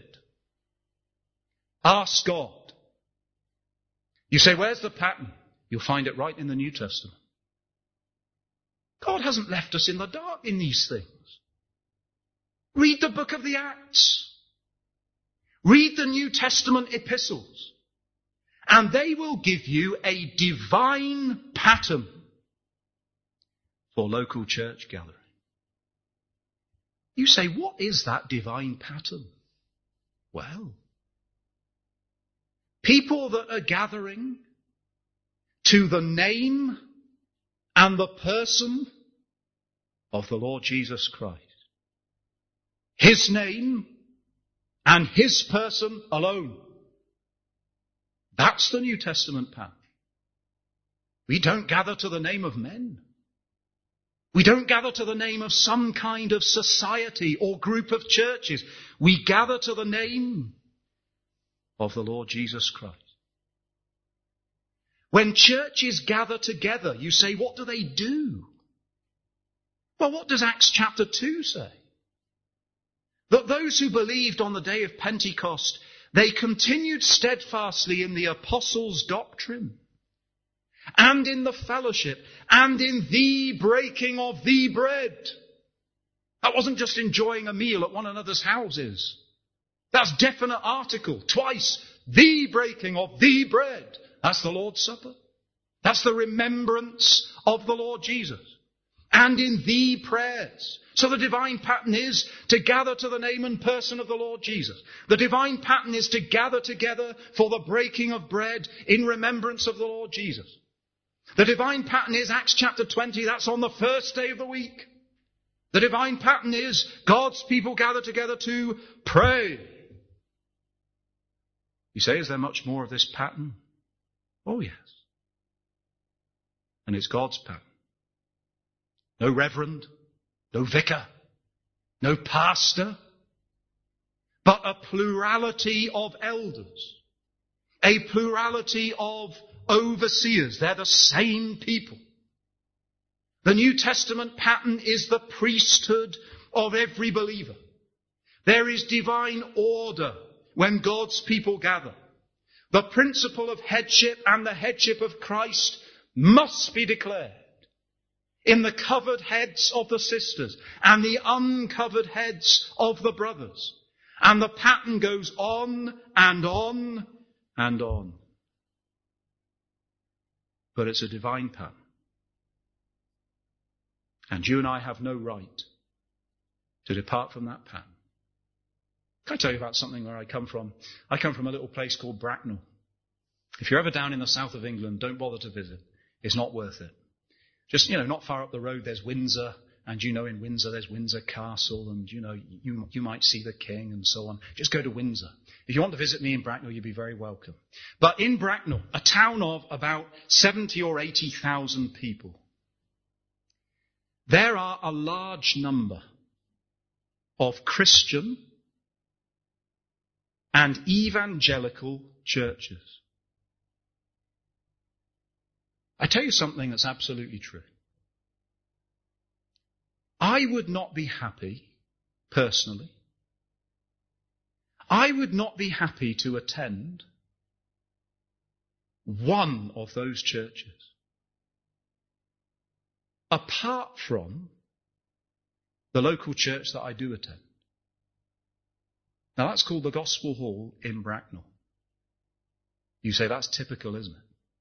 Ask God. You say, where's the pattern? You'll find it right in the New Testament. God hasn't left us in the dark in these things. Read the book of the Acts. Read the New Testament epistles. And they will give you a divine pattern for local church gathering. You say, what is that divine pattern? Well, people that are gathering to the name and the person of the Lord Jesus Christ. His name and his person alone. That's the New Testament pattern. We don't gather to the name of men. We don't gather to the name of some kind of society or group of churches. We gather to the name of the Lord Jesus Christ. When churches gather together, you say, what do they do? Well, what does Acts chapter two say? That those who believed on the day of Pentecost, they continued steadfastly in the apostles' doctrine, and in the fellowship, and in the breaking of the bread. That wasn't just enjoying a meal at one another's houses. That's definite article. Twice, the breaking of the bread. That's the Lord's Supper. That's the remembrance of the Lord Jesus. And in the prayers. So the divine pattern is to gather to the name and person of the Lord Jesus. The divine pattern is to gather together for the breaking of bread in remembrance of the Lord Jesus. The divine pattern is Acts chapter twenty, that's on the first day of the week. The divine pattern is God's people gather together to pray. You say, is there much more of this pattern? Oh yes. And it's God's pattern. No reverend, no vicar, no pastor, but a plurality of elders, a plurality of overseers. They're the same people. The New Testament pattern is the priesthood of every believer. There is divine order when God's people gather. The principle of headship and the headship of Christ must be declared in the covered heads of the sisters and the uncovered heads of the brothers. And the pattern goes on and on and on. But it's a divine pattern. And you and I have no right to depart from that pattern. Can I tell you about something where I come from? I come from a little place called Bracknell. If you're ever down in the south of England, don't bother to visit. It's not worth it. Just, you know, not far up the road there's Windsor, and you know in Windsor there's Windsor Castle, and you know, you, you might see the King and so on. Just go to Windsor. If you want to visit me in Bracknell, you'd be very welcome. But in Bracknell, a town of about seventy or eighty thousand people, there are a large number of Christian and evangelical churches. I tell you something that's absolutely true. I would not be happy, personally, I would not be happy to attend one of those churches apart from the local church that I do attend. Now that's called the Gospel Hall in Bracknell. You say, that's typical, isn't it?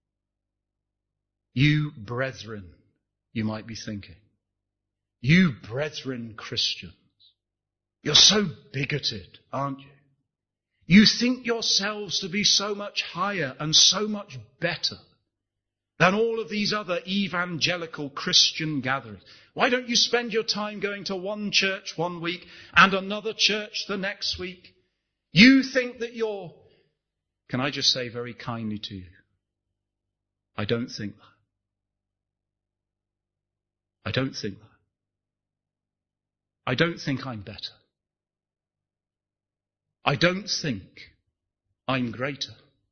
You brethren, you might be thinking. You brethren Christians. You're so bigoted, aren't you? You think yourselves to be so much higher and so much better than all of these other evangelical Christian gatherings. Why don't you spend your time going to one church one week and another church the next week? You think that you're... Can I just say very kindly to you, I don't think that. I don't think that. I don't think I'm better. I don't think I'm greater.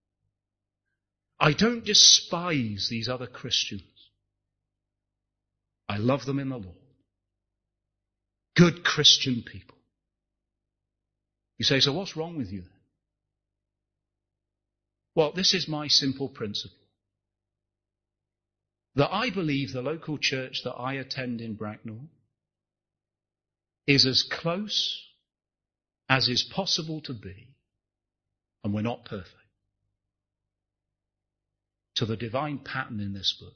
I don't despise these other Christians. I love them in the Lord. Good Christian people. You say, so what's wrong with you then? Well, this is my simple principle. That I believe the local church that I attend in Bracknell is as close as is possible to be, and we're not perfect, to the divine pattern in this book.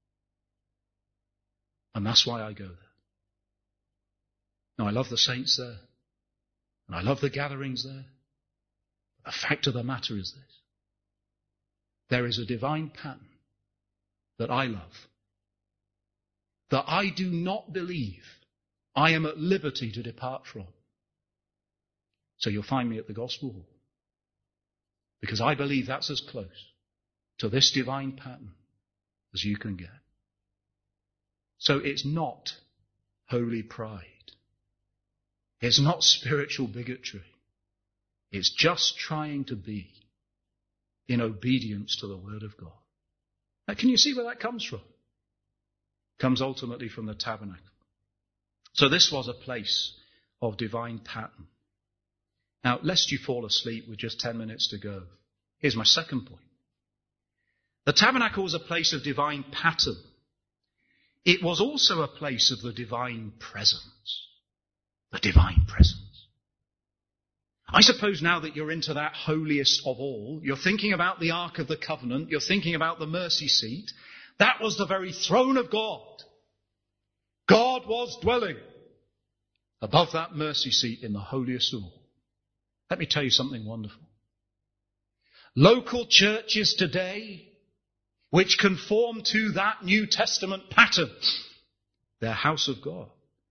And that's why I go there. Now, I love the saints there, and I love the gatherings there. The fact of the matter is this. There is a divine pattern that I love, that I do not believe I am at liberty to depart from. So you'll find me at the Gospel Hall, because I believe that's as close to this divine pattern as you can get. So it's not holy pride. It's not spiritual bigotry. It's just trying to be in obedience to the Word of God. Now, can you see where that comes from? It comes ultimately from the tabernacle. So this was a place of divine pattern. Now, lest you fall asleep with just ten minutes to go, here's my second point. The tabernacle was a place of divine pattern. It was also a place of the divine presence. The divine presence. I suppose now that you're into that holiest of all, you're thinking about the Ark of the Covenant, you're thinking about the mercy seat. That was the very throne of God. God was dwelling above that mercy seat in the holiest of all. Let me tell you something wonderful. Local churches today, which conform to that New Testament pattern, they're house of God.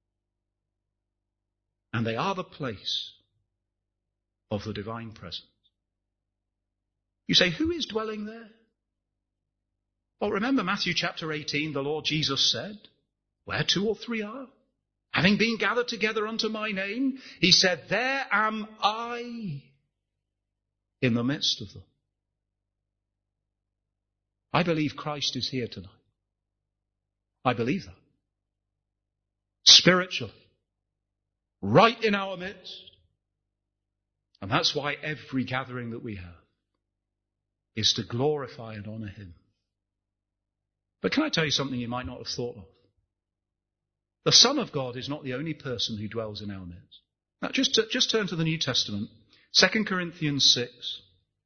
And they are the place of the divine presence. You say, who is dwelling there? Well, remember Matthew chapter eighteen, the Lord Jesus said, where two or three are, having been gathered together unto my name, he said, there am I in the midst of them. I believe Christ is here tonight. I believe that. Spiritually. Right in our midst. And that's why every gathering that we have is to glorify and honour him. But can I tell you something you might not have thought of? The Son of God is not the only person who dwells in our midst. Now just, just turn to the New Testament, Second Corinthians six.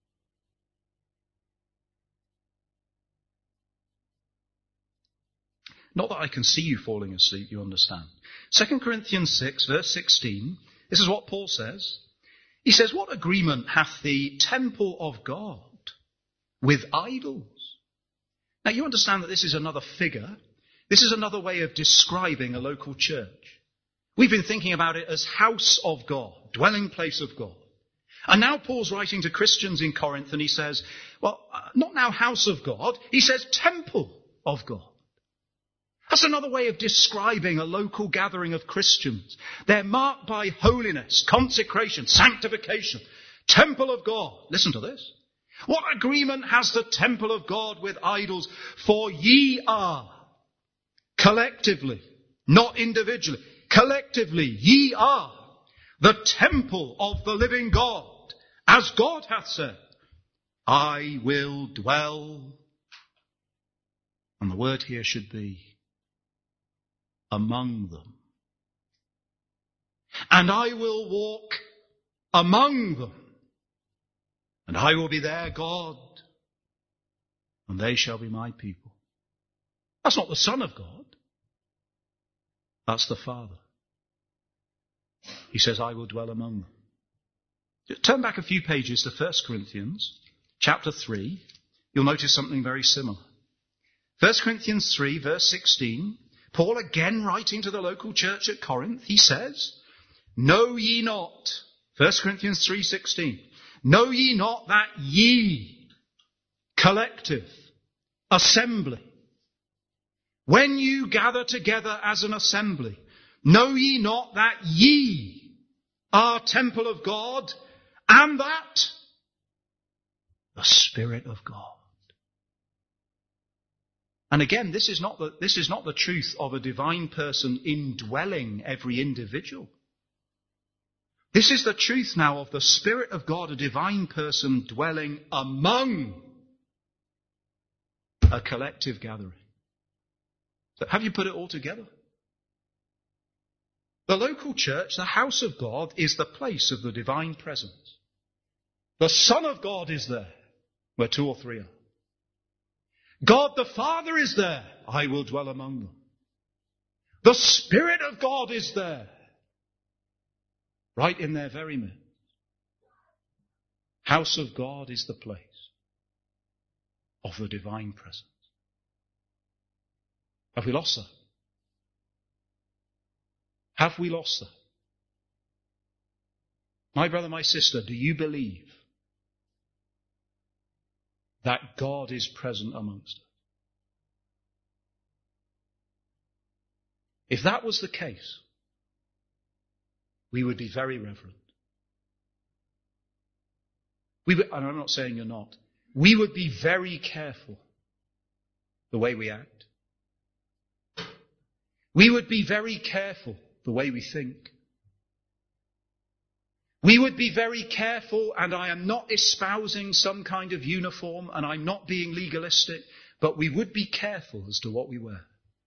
Not that I can see you falling asleep, you understand. Second Corinthians six, verse sixteen, this is what Paul says. He says, what agreement hath the temple of God with idols? Now you understand that this is another figure. This is another way of describing a local church. We've been thinking about it as house of God, dwelling place of God. And now Paul's writing to Christians in Corinth and he says, well, not now house of God, he says temple of God. That's another way of describing a local gathering of Christians. They're marked by holiness, consecration, sanctification. Temple of God. Listen to this. What agreement has the temple of God with idols? For ye are, collectively, not individually, collectively, ye are the temple of the living God. As God hath said, I will dwell. And the word here should be among them. And I will walk among them. And I will be their God. And they shall be my people. That's not the Son of God. That's the Father. He says, I will dwell among them. Turn back a few pages to First Corinthians chapter three. You'll notice something very similar. First Corinthians three, verse sixteen. Paul, again writing to the local church at Corinth, he says, know ye not, First Corinthians three sixteen, know ye not that ye, collective, assembly, when you gather together as an assembly, Know ye not that ye are temple of God, and that the Spirit of God? And again, this is not the, this is not the truth of a divine person indwelling every individual. This is the truth now of the Spirit of God, a divine person dwelling among a collective gathering. So have you put it all together? The local church, the house of God, is the place of the divine presence. The Son of God is there, where two or three are. God the Father is there. I will dwell among them. The Spirit of God is there. Right in their very midst. House of God is the place of the divine presence. Have we lost that? Have we lost that? My brother, my sister, do you believe that God is present amongst us? If that was the case, we would be very reverent. We would, and I'm not saying you're not, we would be very careful the way we act. We would be very careful the way we think. We would be very careful, and I am not espousing some kind of uniform, and I'm not being legalistic, but we would be careful as to what we wear.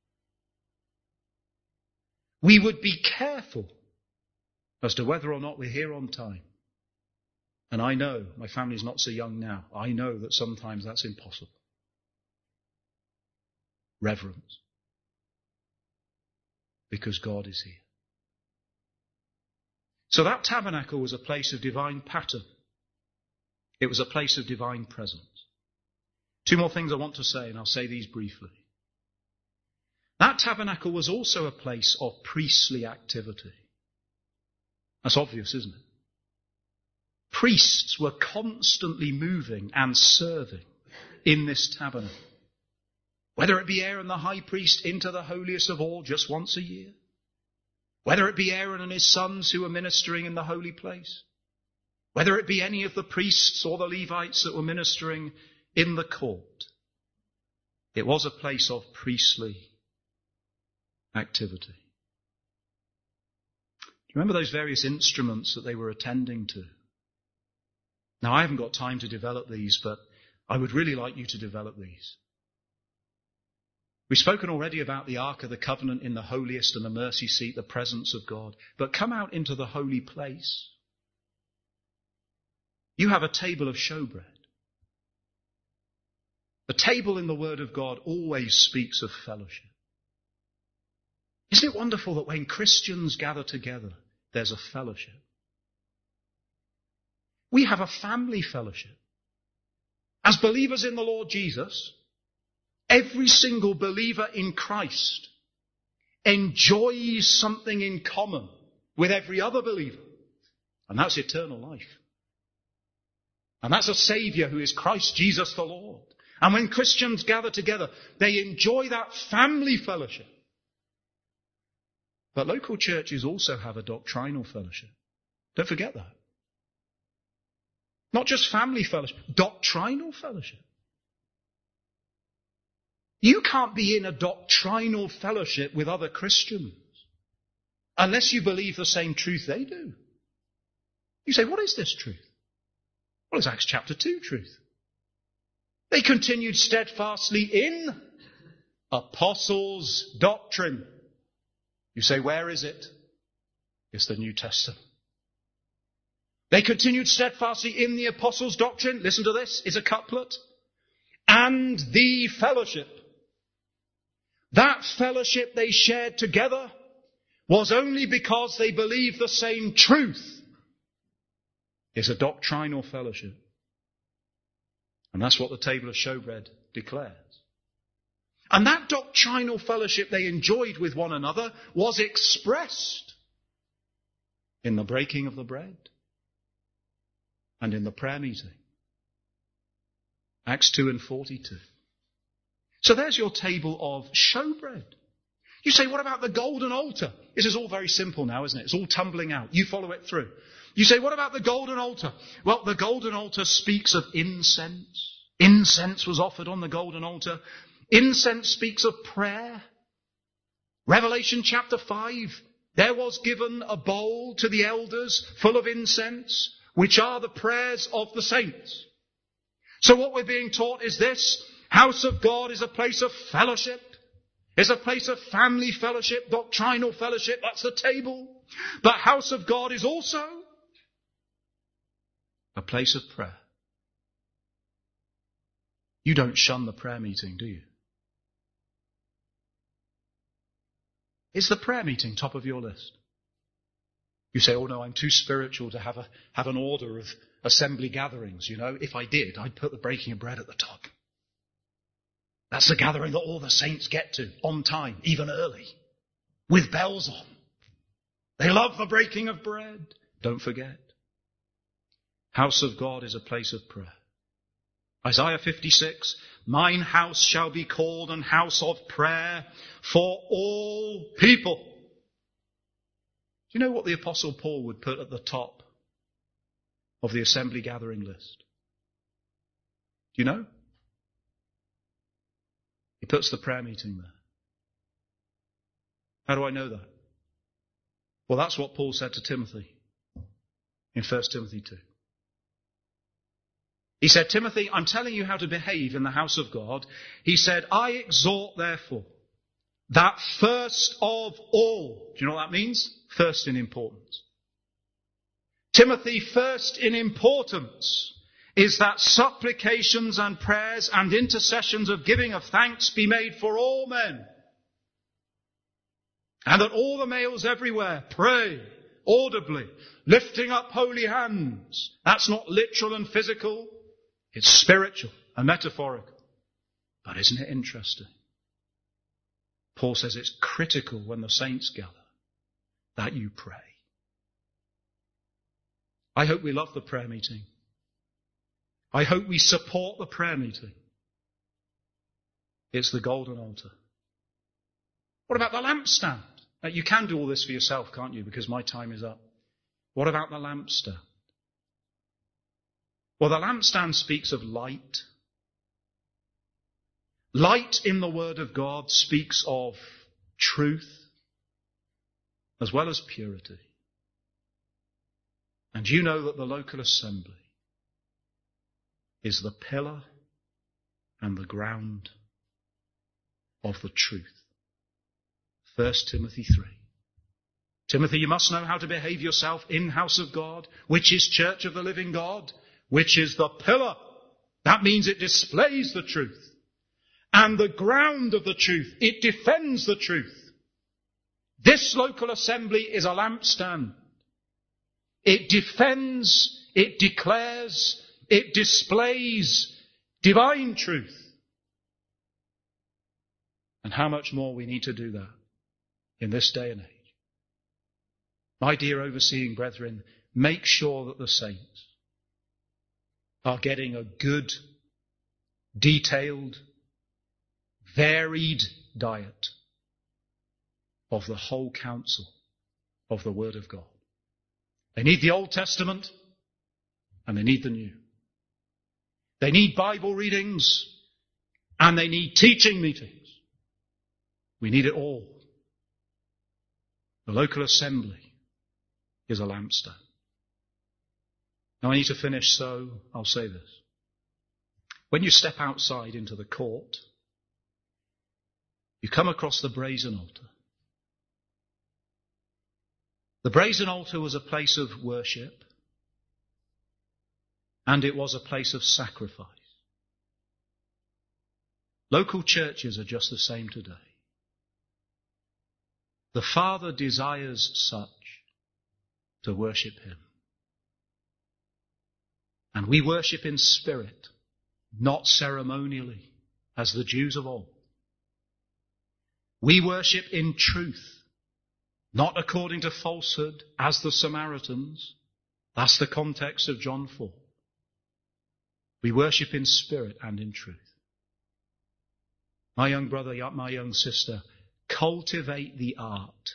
We would be careful as to whether or not we're here on time. And I know, my family's not so young now, I know that sometimes that's impossible. Reverence. Because God is here. So that tabernacle was a place of divine pattern. It was a place of divine presence. Two more things I want to say, and I'll say these briefly. That tabernacle was also a place of priestly activity. That's obvious, isn't it? Priests were constantly moving and serving in this tabernacle. Whether it be Aaron the high priest into the holiest of all just once a year. Whether it be Aaron and his sons who were ministering in the holy place. Whether it be any of the priests or the Levites that were ministering in the court. It was a place of priestly activity. Do you remember those various instruments that they were attending to? Now, I haven't got time to develop these, but I would really like you to develop these. We've spoken already about the Ark of the Covenant in the holiest and the mercy seat, the presence of God. But come out into the holy place. You have a table of showbread. The table in the Word of God always speaks of fellowship. Isn't it wonderful that when Christians gather together, there's a fellowship? We have a family fellowship. As believers in the Lord Jesus, every single believer in Christ enjoys something in common with every other believer. And that's eternal life. And that's a Saviour who is Christ Jesus the Lord. And when Christians gather together, they enjoy that family fellowship. But local churches also have a doctrinal fellowship. Don't forget that. Not just family fellowship, doctrinal fellowship. You can't be in a doctrinal fellowship with other Christians unless you believe the same truth they do. You say, what is this truth? Well, it's Acts chapter two truth. They continued steadfastly in apostles' doctrine. You say, where is it? It's the New Testament. They continued steadfastly in the apostles' doctrine. Listen to this, is a couplet. And the fellowship. That fellowship they shared together was only because they believed the same truth. It's a doctrinal fellowship. And that's what the table of showbread declares. And that doctrinal fellowship they enjoyed with one another was expressed in the breaking of the bread and in the prayer meeting. Acts two and forty-two. So there's your table of showbread. You say, what about the golden altar? This is all very simple now, isn't it? It's all tumbling out. You follow it through. You say, what about the golden altar? Well, the golden altar speaks of incense. Incense was offered on the golden altar. Incense speaks of prayer. Revelation chapter five, there was given a bowl to the elders full of incense, which are the prayers of the saints. So what we're being taught is this: house of God is a place of fellowship. It's a place of family fellowship, doctrinal fellowship. That's the table. But house of God is also a place of prayer. You don't shun the prayer meeting, do you? Is the prayer meeting top of your list? You say, oh no, I'm too spiritual to have a have an order of assembly gatherings. You know, if I did, I'd put the breaking of bread at the top. That's the gathering that all the saints get to, on time, even early, with bells on. They love the breaking of bread. Don't forget, house of God is a place of prayer. Isaiah fifty-six, mine house shall be called an house of prayer for all people. Do you know what the Apostle Paul would put at the top of the assembly gathering list? Do you know? He puts the prayer meeting there. How do I know that? Well, that's what Paul said to Timothy in First Timothy two. He said, Timothy, I'm telling you how to behave in the house of God. He said, I exhort, therefore, that first of all, do you know what that means? First in importance. Timothy, first in importance is that supplications and prayers and intercessions of giving of thanks be made for all men. And that all the males everywhere pray audibly, lifting up holy hands. That's not literal and physical. It's spiritual and metaphorical. But isn't it interesting? Paul says it's critical when the saints gather that you pray. I hope we love the prayer meeting. I hope we support the prayer meeting. It's the golden altar. What about the lampstand? Now, you can do all this for yourself, can't you? Because my time is up. What about the lampstand? Well, the lampstand speaks of light. Light in the Word of God speaks of truth as well as purity. And you know that the local assembly is the pillar and the ground of the truth. First Timothy three. Timothy, you must know how to behave yourself in house of God, which is church of the living God, which is the pillar. That means it displays the truth. And the ground of the truth. It defends the truth. This local assembly is a lampstand. It defends, it declares, it displays divine truth. And how much more we need to do that in this day and age. My dear overseeing brethren, make sure that the saints are getting a good, detailed, varied diet of the whole counsel of the Word of God. They need the Old Testament and they need the New. They need Bible readings and they need teaching meetings. We need it all. The local assembly is a lampstand. Now I need to finish, so I'll say this. When you step outside into the court, you come across the brazen altar. The brazen altar was a place of worship, and it was a place of sacrifice. Local churches are just the same today. The Father desires such to worship Him. And we worship in spirit, not ceremonially, as the Jews of old. We worship in truth, not according to falsehood, as the Samaritans. That's the context of John four. We worship in spirit and in truth. My young brother, my young sister, cultivate the art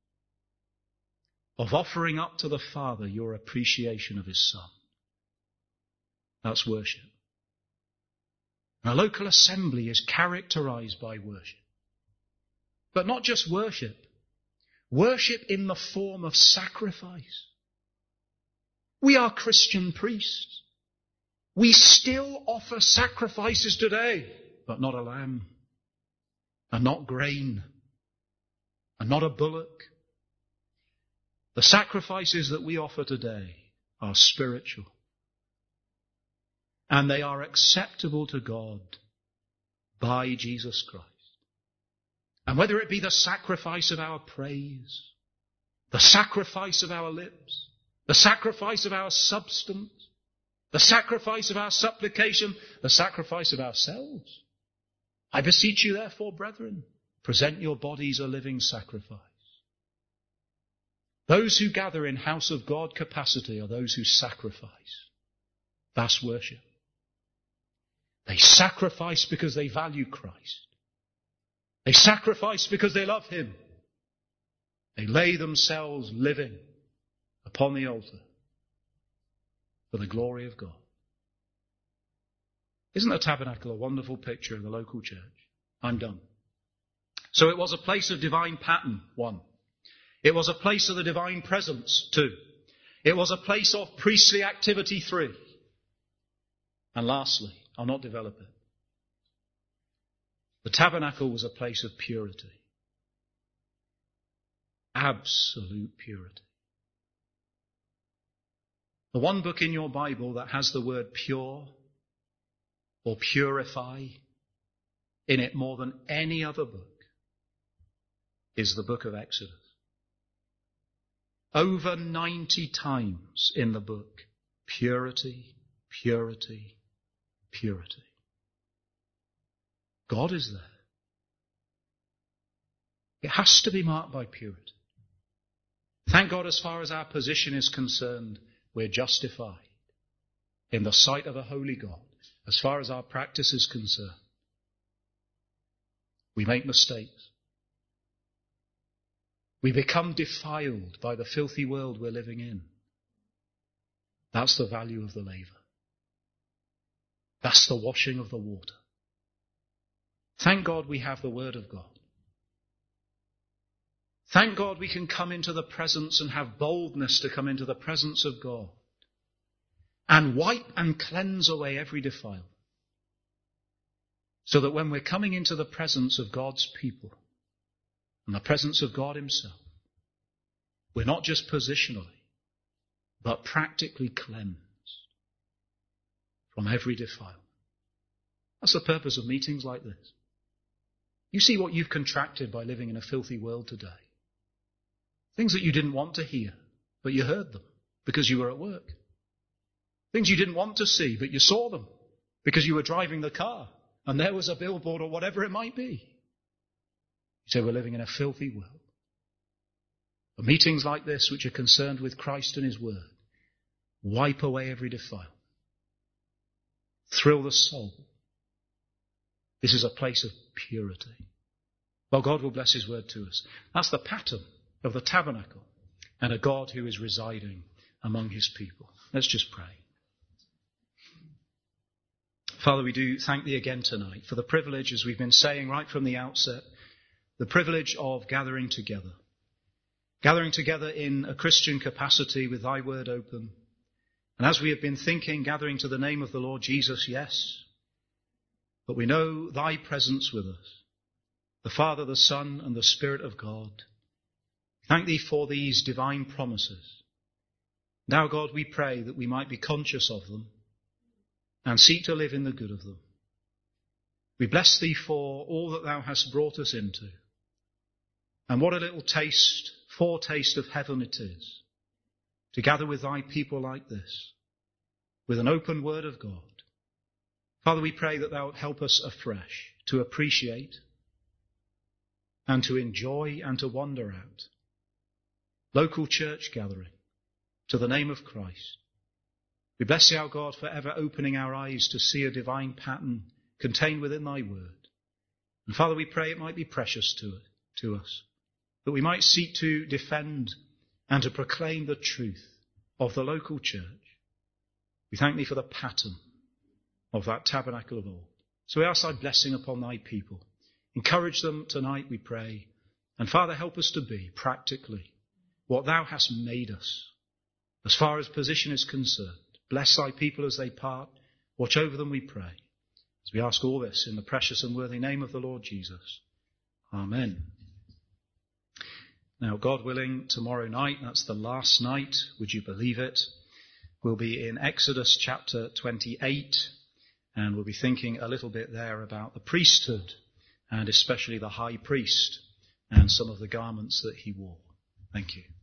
of offering up to the Father your appreciation of his Son. That's worship. And a local assembly is characterized by worship. But not just worship. Worship in the form of sacrifice. We are Christian priests. We still offer sacrifices today, but not a lamb, and not grain, and not a bullock. The sacrifices that we offer today are spiritual. And they are acceptable to God by Jesus Christ. And whether it be the sacrifice of our praise, the sacrifice of our lips, the sacrifice of our substance, the sacrifice of our supplication, the sacrifice of ourselves. I beseech you therefore, brethren, present your bodies a living sacrifice. Those who gather in house of God capacity are those who sacrifice. That's worship. They sacrifice because they value Christ. They sacrifice because they love him. They lay themselves living upon the altar for the glory of God. Isn't the tabernacle a wonderful picture of the local church? I'm done. So it was a place of divine pattern, one. It was a place of the divine presence, two. It was a place of priestly activity, three. And lastly, I'll not develop it. The tabernacle was a place of purity. Absolute purity. The one book in your Bible that has the word pure or purify in it more than any other book is the book of Exodus. Over ninety times in the book, purity, purity, purity. God is there. It has to be marked by purity. Thank God, as far as our position is concerned, we're justified in the sight of a holy God. As far as our practice is concerned, we make mistakes. We become defiled by the filthy world we're living in. That's the value of the laver. That's the washing of the water. Thank God we have the Word of God. Thank God we can come into the presence and have boldness to come into the presence of God and wipe and cleanse away every defilement, so that when we're coming into the presence of God's people and the presence of God himself, we're not just positionally, but practically cleansed from every defilement. That's the purpose of meetings like this. You see what you've contracted by living in a filthy world today. Things that you didn't want to hear, but you heard them because you were at work. Things you didn't want to see, but you saw them because you were driving the car and there was a billboard or whatever it might be. You say we're living in a filthy world. But meetings like this, which are concerned with Christ and his word, wipe away every defilement. Thrill the soul. This is a place of purity. Well, God will bless his word to us. That's the pattern of the tabernacle and a God who is residing among his people. Let's just pray. Father, we do thank thee again tonight for the privilege, as we've been saying right from the outset, the privilege of gathering together. Gathering together in a Christian capacity with thy word open. And as we have been thinking, gathering to the name of the Lord Jesus, yes. But we know thy presence with us. The Father, the Son, and the Spirit of God. Thank thee for these divine promises. Now, God, we pray that we might be conscious of them and seek to live in the good of them. We bless thee for all that thou hast brought us into. And what a little taste, foretaste of heaven it is, to gather with thy people like this, with an open word of God. Father, we pray that thou wilt help us afresh to appreciate and to enjoy and to wander out local church gathering to the name of Christ. We bless thee, our God, for ever opening our eyes to see a divine pattern contained within thy word. And Father, we pray it might be precious to it to us, that we might seek to defend and to proclaim the truth of the local church. We thank thee for the pattern of that tabernacle of old. So we ask thy blessing upon thy people. Encourage them tonight, we pray. And Father, help us to be practically what thou hast made us as far as position is concerned. Bless thy people as they part. Watch over them, we pray. As we ask all this in the precious and worthy name of the Lord Jesus. Amen. Now, God willing, tomorrow night, that's the last night, would you believe it? We'll be in Exodus chapter twenty-eight, and we'll be thinking a little bit there about the priesthood, and especially the high priest, and some of the garments that he wore. Thank you.